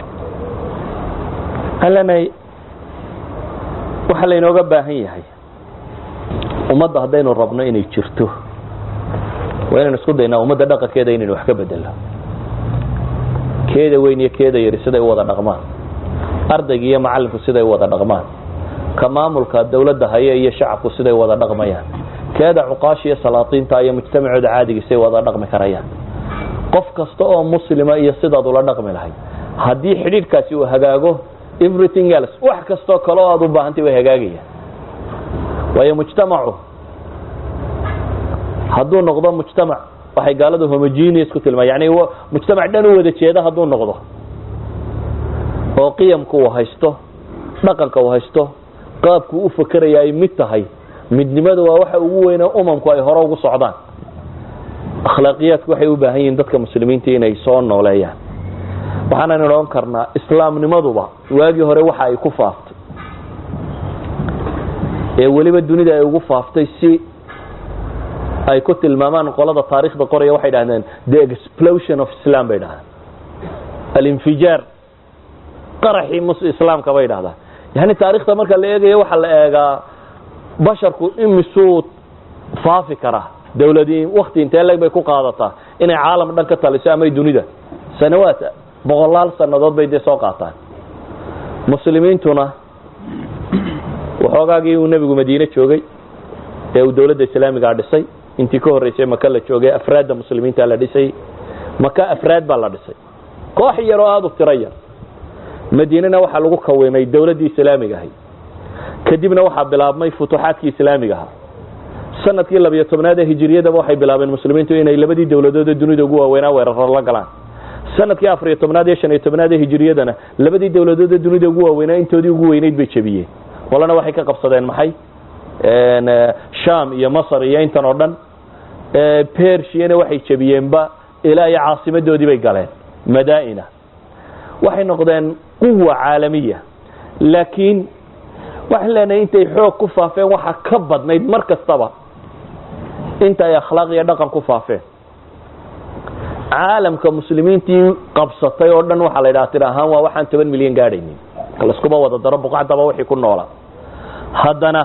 [SPEAKER 1] hallanay waxaa laynooga baahan yahay ummadda haddaynu rabno inay jirto waa inaynu isku daynaa ummadda dhaqankeeda inaynu wax ka bedelo keeda weyn iyo keeda yari siday u wada dhaqmaan ardayga iyo macalinku siday u wada dhaqmaan ka maamulka dawladda haya iyo shacabku siday wada dhaqmayaan keeda cuqaash iyo salaatiinta iyo mujtamacooda caadigiisay wada dhaqmi karayaan qof kasta oo muslima iyo sidaad ula dhaqmi lahayd haddii xidhiidhkaasi uu hagaago everything else wax kastoo kale oo aad u baahantay way hagaagayaan waayo mujtamacu hadduu noqdo mujtamac waxay gaaladu homogeneous ku tilmaa yani mujtamac dhan u wada jeeda hadduu noqdo oo qiyamku uu haysto dhaqanka uu haysto qaabku u fakeraya ay mid tahay midnimadu waa waxa ugu weyn umamku ay hore ugu socdaan akhlaaqiyaadku waxay u baahan yihiin dadka muslimiinta inay soo nooleeyaan waxaan oran karnaa islaamnimaduba waagii hore waxa ay ku faaftay ee waliba dunida ay ugu faaftay si ay ku tilmaamaan qolada taariikhda qoraya waxay dhahdeen the explosion of islam bay dhahdeen alinfijaar qaraxii islaamka bay dhahdaan yani taariikhda marka la eegayo waxa la eegaa basharku imisuu faafi karaa dawladii waqti intee leg bay ku qaadataa inay caalam dhan ka taliso ama dunida sanawaad boqolaal sanadood bay soo qaataan muslimiintuna waxoogaagii uu nabigu madiina joogay ee uu dawladda islaamiga dhisay intii ka horeysay maka la joogay afraadda muslimiinta la dhisay maka afraad baa la dhisay koox yar oo aad u tiro yar madiinana waxaa lagu kaweemay dawladdii islaamiga ahayd kadibna waxaa bilaabmay futuuxaadkii islaamiga ahaa sanadkii 12aad ee hijriyadaba waxay bilaabeen muslimiintu inay labadii dawladood ee dunida ugu waaweynaa weerar la galaan sanadkii 14 iyo 15 hijriyadana labadii dawladood ee dunida ugu waaweynaa intoodii ugu weynayd bay jabiyeen walana waxay ka qabsadeen maxay Sham iyo Masar iyo intan oo dhan Persiana waxay jabiyeenba ilaa ay caasimadoodii bay galeen Madaina waxay noqdeen quwwa caalamiya laakiin wax leena intay xoog ku faafeen waxa ka badnayd markastaba inta ay akhlaaq iyo dhaqan ku faafeen caalamka muslimiintii qabsatay oo dhan waxa la yiraahdaa ahaan waa waxaan 10 milyan gaadhaynin kala isku wada daro buqacdaba wixii ku noolaa haddana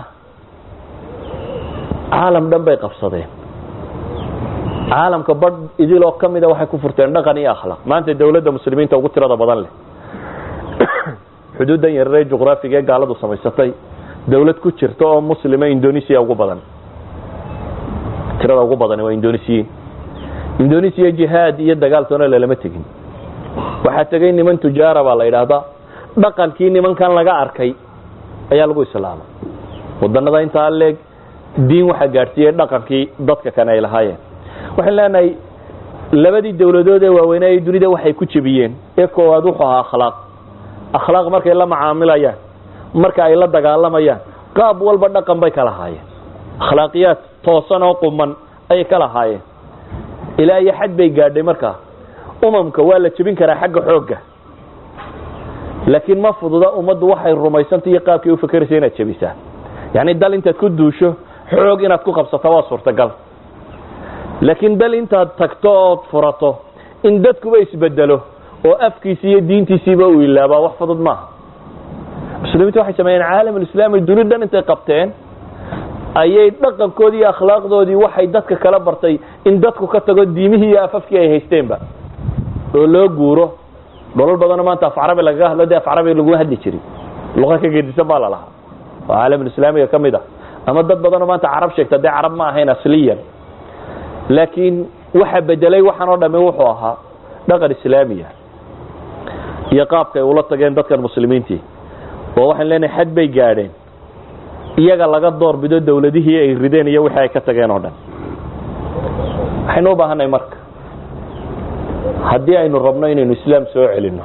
[SPEAKER 1] caalam dhan bay qabsadeen caalamka bad idiloo kamida waxay ku furteen dhaqan iyo akhlaaq maanta dawladda muslimiinta ugu tirada badan leh xuduudan yaray juqraafiga gaaladu samaysatay dawlad ku jirta oo muslima Indonesia ugu badan tirada ugu badan waa Indonesia jihad iyo dagaal toona lama tagin waxa tagay niman tujaara baa la yiraahdaa dhaqankii nimankan laga arkay ayaa lagu islaamay wadanada inta leeg diin waxa gaartiyay dhaqankii dadka kan ay lahaayeen waxaan leenahay labadii dawladood ee waaweynaa ee dunida waxay ku jabiyeen ee koowaad wuxuu ahaa akhlaaq markay la macaamilayaan marka ay la dagaalamayaan qaab walba dhaqan bay kala haayeen akhlaaqiyad toosan oo quman ay kala haayeen ilaa ay xad bay gaadhay marka umamka waa la jabin karaa xagga xoogga laakiin ma fududa umadu waxay rumaysantahay qaabkii u fikirayeen inaad jabisaa yani dal intaad ku duusho xoog inaad ku qabsato waa suurtagal laakiin dal intaad tagto oo furato in dadkuba isbedelo oo afkiisa iyo diintiisiiba uu ilaaba wax fudud ma muslimiintu waxay sameeyeen caalamul islaami dunidan intay qabteen ayay dhaqankoodii iyo akhlaaqdoodii waxay dadka kala bartay in dadku ka tago diimihii iyo afafkii ay haysteenba oo loo guuro dholol badan maanta af Carabi laga hadlo af Carabi lagu hadli jiray luqad ka geedisan baa la lahaa caalamul islaami kamida ama dad badan maanta Carab sheegta de Carab ma ahayn asliyan laakiin waxa bedelay waxaan oo dhamay wuxuu ahaa dhaqan islaami iyo qaabka ay ula tageen dadka muslimiintii oo waxaan leenahay xad bay gaadheen iyaga laga doorbido dawladihii ay rideen iyo wixii ay ka tageen oo dhan waxaynu u baahanay marka haddii aynu rabno inaynu islaam soo celino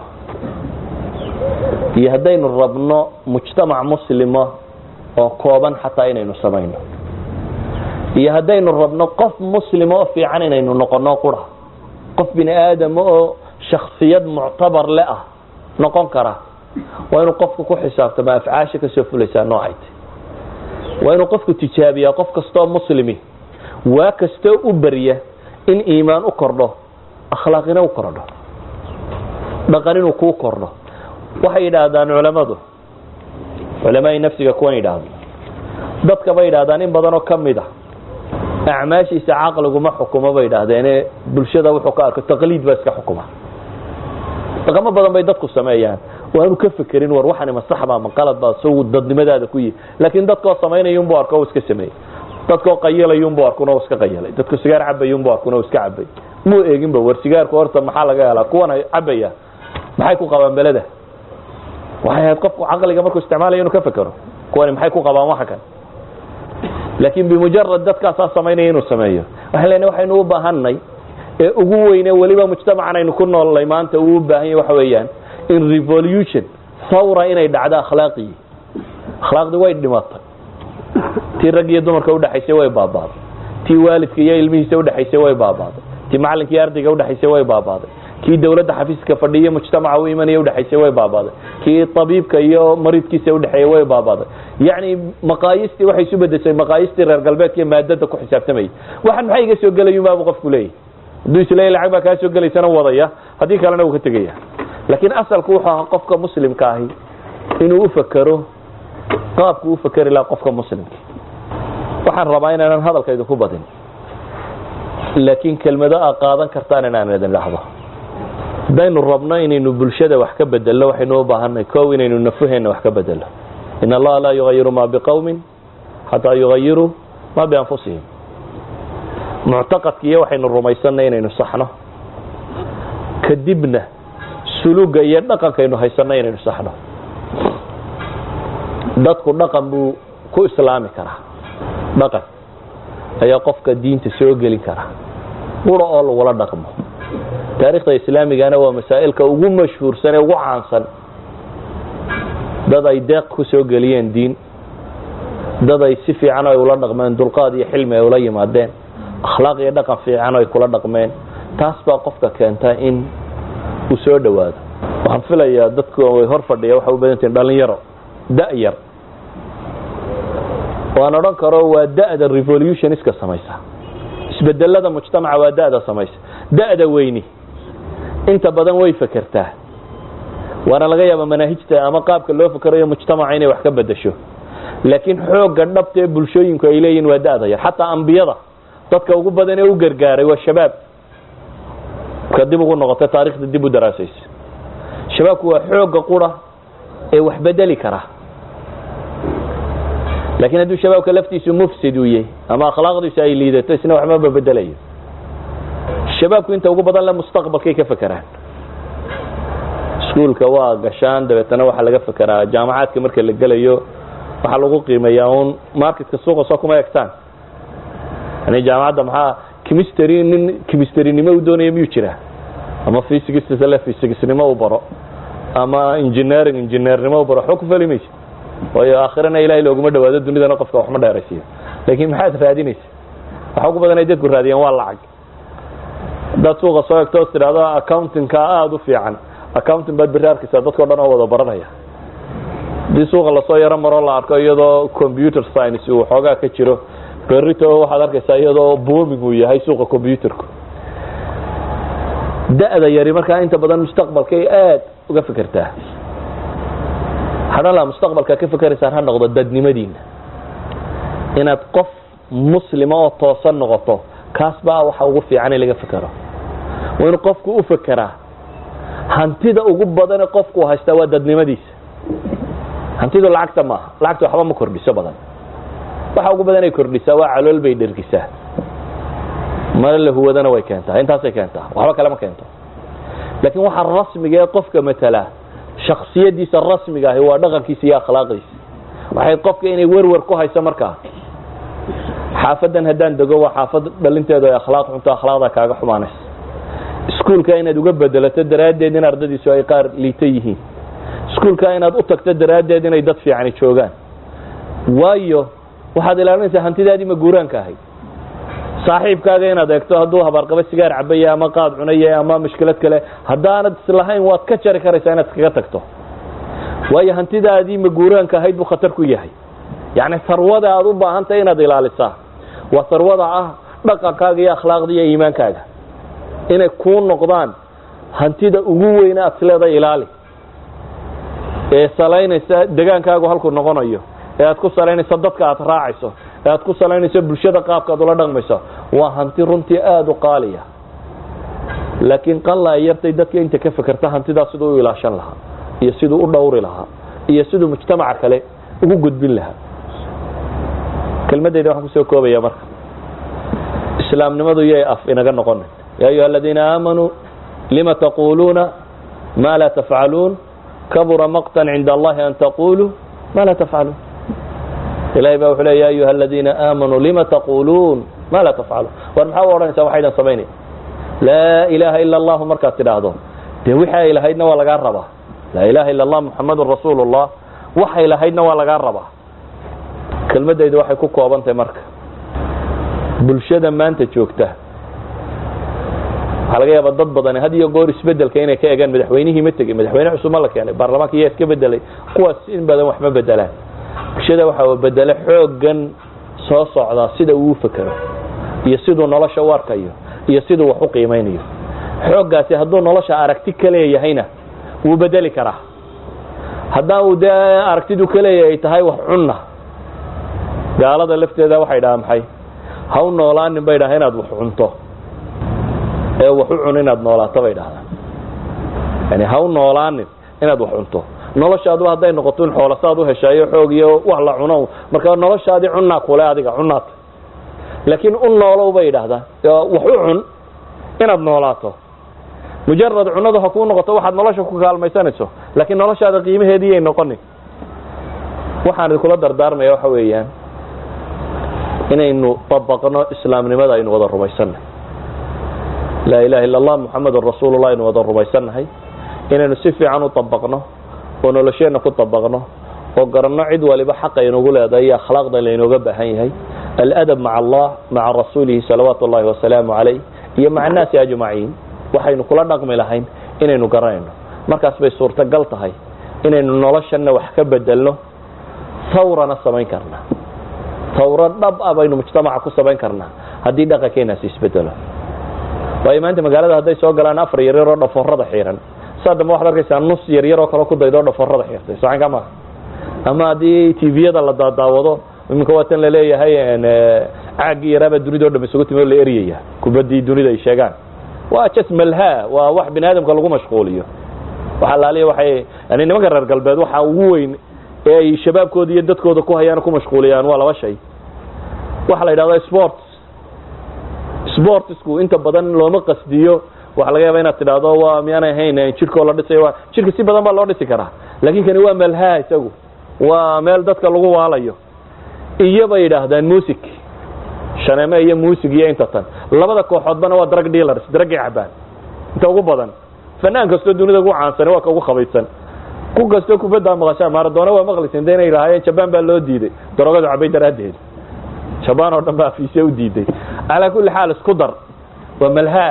[SPEAKER 1] iyo haddaynu rabno mujtamac muslima oo kooban xataa inaynu samayno iyo haddaynu rabno qof muslima oo fiican inaynu noqono qura qof bini aadam oo shakhsiyad muctabar leh ah noqon kara waa inuu qofku ku xisaabtamo afcaasha ka soo fulaysaa noocayta waa inuu qofku tijaabiyaa qof kastoo muslimi waa kastoo u bariya in iimaan u kordho akhlaaqina u kordho dhaqan inuu ku kordho waxay yiraahdaan culimada nafsiga kuwan yiraahdo dadka bay yiraahdaan in badan oo kamida acmaashiisa aqligu ma xukumo bay yiraahdeen bulshada wuxuu ka arko taqliid baa iska xukuma dhaqamo badan bay dadku sameeyaan waanu ka fikirin war waxaan ma saxba ma qalad baa soo dadnimadaada ku yi laakiin dadku sameeyeen buu arko iska sameeyay dadku qayilayeen buu arko iska qayilay dadku sigaar cabayeen buu arko iska cabay muu eegin ba war sigaarku horta maxaa laga helaa kuwan cabaya maxay ku qabaan belada waxay qofku aqliga markuu isticmaalayo inuu ka fikiro kuwan maxay ku qabaan waxa kan laakiin bimujarrad dadka sameeyeen inuu sameeyo waxaynu u baahanay ee ugu weyn waliba mujtamacana aynu ku noolay maanta uu u baahan yahay waxa weeyaan in revolution thawra inay dhacdo akhlaaqdi way dhimatay tii rag iyo dumarka u dhaxaysay way baabaaday tii waalidka iyo ilmihiisa u dhaxaysay way baabaaday tii macalinka iyo ardayga u dhaxaysay way baabaaday kii dawladda xafiiska fadhiya mujtamaca u imanaya u dhaxaysay way baabaaday kii tabiibka iyo mariidkiisa u dhaxeeyay way baabaaday yani maqaayisti waxay isu bedeshay maqaayisti reer galbeedka iyo maadada ku xisaabtamay waxan maxay iga soo galayeen baa qofku leeyahay haduu isleeyahay lacag baa ka soo galaysana wadaya hadii kalena uu ka tagaya laakiin asalku wuxuu ahaa qofka muslimka ahi inuu u fakaro qaabku u fakari la qofka muslimka waxaan rabaa inaan hadalkaydu ku badin laakiin kelmado qaadan kartaan inaan idin dhaxdo daynu rabno inaynu bulshada wax ka bedelo waxaynu u baahanay koow inaynu nafaheena wax ka bedelo in Allah la yughayyiru ma biqawmin hatta yughayyiru ma bi anfusihim mu'taqadkiyo waxaynu rumaysanay inaynu saxno kadibna suluuga iyo dhaqankaynu haysanay inaynu saxno dadku dhaqan buu ku islaami karaa dhaqan ayaa qofka diinta soo gelin kara qura oo wala dhaqmo taariikhda islaamigana waa masaa'ilka ugu mashhuursan ee ugu caansan. dad ay deeq ku soo geliyeen diin, dad ay si fiican ay ula dhaqmeen, dulqaad iyo xilmi ay ula yimaadeen, akhlaaq iyo dhaqan fiican ay kula dhaqmeen. taas baa qofka keenta in uu soo dhawaado. waxaan filayaa dadku way hor fadhiya waxa u badan tahay dhalinyaro da'yar, waan odhan karo waa da'da revolutioniska samaysa, isbedelada mujtamaca waa da'da samaysa. da'da weyni inta badan way fakertaa, waana laga yaabaa manaahijta ama qaabka loo fakarayo mujtamaca inay wax ka bedesho, laakiin xoogga dhabta ee bulshooyinku ay leeyihiin waa da'da yar. xataa ambiyada dadka ugu badan ee u gargaaray waa shabaab. ka dib ugu noqotay taariikhda dib u daraasaysa, shabaabku waa xoogga qura ee wax bedeli kara. laakiin hadduu shabaabka laftiisu mufsid u yahay ama akhlaaqdiisu ay liidato, isna waxba ma bedelayo. shabaabku inta ugu badan le mustaqbalkay ka fakeraan. iskuulka waa gashaan, dabeetana waxaa laga fekeraa jaamacaadka marka la gelayo waxaa lagu qiimeeyaa un marketka suuqa soo kuma egtaan. yani jaamacadda maxaa chemistry, nin chemistry-nimo u doonaya miyuu jiraa? ama physicsnimo u baro, ama engineernimo u baro, waxba ku fali maysa. waayo aakhirana ilaahay looguma dhawaado, dunidana qofka waxma dheeraysiiyo. laakiin maxaad raadinaysa? waxa ugu badan ay dadku raadiyaan waa lacag. haddaad suuqa soo egto tidhaahdo accountingka aada u fiican, accounting baad berri arkaysaa dadkao dhan oo wada baranaya. haddii suuqa lasoo yaro maro la arko iyadoo computer science uu xoogaa ka jiro, berrito waxaad arkaysaa iyadoo booming uu yahay suuqa computerku. da'da yari markaa inta badan mustaqbalkay aad uga fekertaa. hadhan la mustaqbalka ka fekeraysaan ha noqdo dadnimadiina, inaad qof muslima oo toosan noqoto. kaas baa waxa ugu fiican in laga fekero. waa inuu qofku u fekeraa hantida ugu badan qofku haystaa waa dadnimadiisa. hantidu lacagta maaha, lacagta waxba ma kordhiso badan. waxa ugu badan ay kordhisaa waa calool bay dhergisaa, mara la huwadana way keentaa, intaasay keentaa, waxba kale ma keento. laakiin waxa rasmiga ee qofka matala shakhsiyadiisa rasmiga ah waa dhaqankiisa iyo akhlaaqdiisa. waxay qofka inay werwer ku hayso markaa. xaafadan haddaan dego waa xaafad dhalinteedu ay akhlaaq xunto, akhlaaqda kaaga xumaanaysa. iskuulka inaad uga bedelato daraaddeed in ardadiisu ay qaar liita yihiin. iskuulka inaad u tagto daraaddeed inay dad fiicani joogaan. waayo waxaad ilaalinaysaa hantidaadii maguuraanka ahayd. saaxiibkaaga inaad eegto hadduu habaarqaba sigaar cabaya ama qaad cunaya ama mushkilad kale, haddaanad islahayn waad ka jari karaysaa inaad iskaga tagto. waayo hantidaadii maguuraanka ahayd buu khatar ku yahay. yacni sarwada aad u baahantahay inaad ilaalisaa waa sarwada ah dhaqankaaga iyo akhlaaqda iyo iimaankaaga, inay kuu noqdaan hantida ugu weyn aad isleedahay ilaali, ee salaynaysa degaankaagu halkuu noqonayo, ee aad ku salaynayso dadka aad raacayso, ee aad ku salaynayso bulshada qaabka aad ula dhaqmayso. waa hanti runtii aada u qaaliya. laakiin qalla ay yartay dadka inta ka fekerta hantidaas siduu u ilaashan lahaa, iyo siduu u dhowri lahaa, iyo siduu mujtamaca kale ugu gudbin lahaa. kelmadeyda waxaan kusoo koobaya marka, islaamnimadu yay af inaga noqonin. yaa ayuha aladiina aamanuu lima taquluuna ma laa tafcaluun kabura maqtan cinda allahi an taquluu ma laa tafcaluun. ilahay baa wuxuu le ya ayuha aladiina aamanuu lima taquluun ma laa tafcaluun. war maxaa u odhanaysaa waxaydan samaynay? laa ilaaha ila allahu markaad tidhaahdo dee wixii ay lahaydna waa lagaa rabaa. laa ilaha ila allah muxamadun rasuulu llah, waxay lahaydna waa lagaa rabaa. kelmadayda waxay ku koobantahay marka bulshada maanta joogta. waxaa laga yaabaa dad badani had iyo goor isbedelka inay ka egaan madaxweynihii ma tegey, madaxweyne cusub ma la keenay, baarlamaanka iyaa iska bedelay. kuwaas in badan wax ma bedelaan. bulshada waxaa bedele xooggan soo socdaa sida uu u fekero iyo siduu nolosha u arkayo iyo siduu wax u qiimeynayo. xooggaasi hadduu nolosha aragti ka leeyahayna wuu bedeli karaa. haddaan uu dee aragtidu ka leeyahay tahay wax cunna, gaalada lafteeda waxay dhahaa maxay? ha u noolaanin bay dhahaa inaad wax cunto, ee wax u cun inaad noolaato bay dhahdaan. yani ha u noolaanin inaad wax cunto. noloshaadu hadday noqoto in xoolasaad u heshaayo xoog iyo wax la cuno, marka noloshaadii cunnaa kule adiga cunnaata. laakiin u noolow bay yidhaahdaan, wax u cun inaad noolaato. mujarad cunadu ha kuu noqoto waxaad nolosha ku kaalmaysanayso, laakiin noloshaada qiimaheedii ay noqonin. waxaan idinkula dardaarmaya waxa weeyaan inaynu dabaqno islaamnimada aynu wada rumaysanay. laa ilaha illa allah muxamedun rasuulullah aynu wada rumaysannahay inaynu si fiican u dabaqno oo nolosheenna ku dabaqno oo garanno cid waliba xaqa inugu leedahay iyo akhlaaqda laynooga baahan yahay aladab maca allah maca rasuulihi salawaatu ullahi wasalaamu calayh iyo maca annaasi ajmaciin waxaynu kula dhaqmi lahayn inaynu garanayno markaas bay suurtagal tahay inaynu noloshanna wax ka bedelno thawrana samayn karnaa thawro dhab ah baynu mujtamaca ku samayn karnaa haddii dhaqankeenaasi isbedelo waayo maanta magaalada hadday soo galaan 4 yaryar oo dhafoorada xiiran saadama waxaad arkaysaa nus yaryar oo kale ku daydo dhafoorada xiirtay socanka ma ama haddii tviyada la daadaawado iminka waatan la leeyahay caagii yaraaba dunida oo dham isugu timi oo la eryaya kubaddii dunida ay sheegaan waa jasmalha waa wax bini aadamka lagu mashquuliyo waxa laaliya waxay yani nimanka reer galbeed waxa ugu weyn ee ay shabaabkooda iyo dadkooda ku hayaan ku mashquuliyaan waa laba shay waxa la yiraahdo sportsku inta badan looma qasdiyo waxa laga yaabaa inaad tidhaahdo waa miyaan ahayn jirkoo la dhisay waa jirka si badan baa loo dhisi karaa laakiin kani waa malha isagu waa meel dadka lagu waalayo iyo bay yidhaahdaan music shaneeme iyo music iyo inta tan labada kooxoodbana waa drug dealers drug cabaan inta ugu badan fanaan kastoo dunida ugu caansan waa ka ugu khabaysan ku kastoo kubadda maqashaa Maradona waa maqlisan inay raayeen Japan baa loo diiday darogada cabay daraadeed Japan oo dhan baa fiisay u diiday ala kulli xaal isku dar waa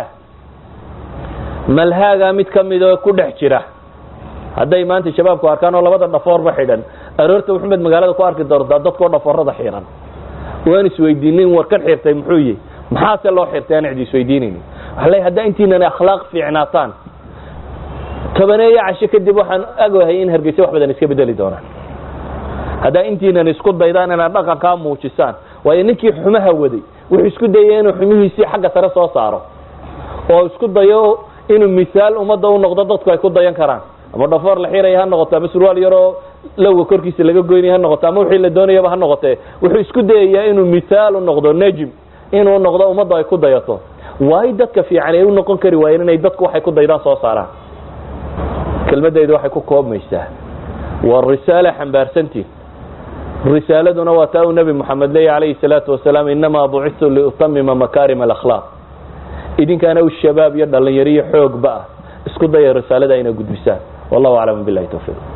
[SPEAKER 1] malhaaga mid kamid oo ku dhex jira hadday maanta shabaabku arkaan oo labada dhafoorba xidhan aroorta Maxamed magaalada ku arki doonta dadkoo dhafoorada xiran waan isweydiinin warkan xirtay muxuu yahay maxaa loo xirtay aan cid isweydiinin waxa hadda intiina akhlaaq fiicnaataan tabaneeya casho kadib waxaan ogahay in Hargeysa wax badan iska bedeli doonaan hadda intiina isku daydaan inaad dhaqanka muujisaan waayo ninkii xumaha waday wuxuu isku dayay inuu xumihiisii xagga sare soo saaro oo isku dayo inuu misaal umada u noqdo dadku ay ku dayan karaan ama dhafoor la xiray ha noqoto ama surwaal yaro lawga korkiisa laga goynay ha noqoto ama wixii la doonayaba ha noqoto wuxuu isku dayaa inuu misaal u noqdo najim inuu noqdo umada ay ku dayato way dadka fiican ay u noqon kari waayeen inay dadku waxay ku daydaan soo saaraan kelmadaydu waxay ku koobmaysaa waa risaala xambaarsantii risaaladuna waa taa nabi maxamed leeyahay alayhi salaatu wasalaam inama bu'ithu li utammima makarim al-akhlaq idinkaana u shabaab iyo dhalinyaro xoog ba isku dayay risaalada inay gudbisaan wallahu a'lam billahi tawfiq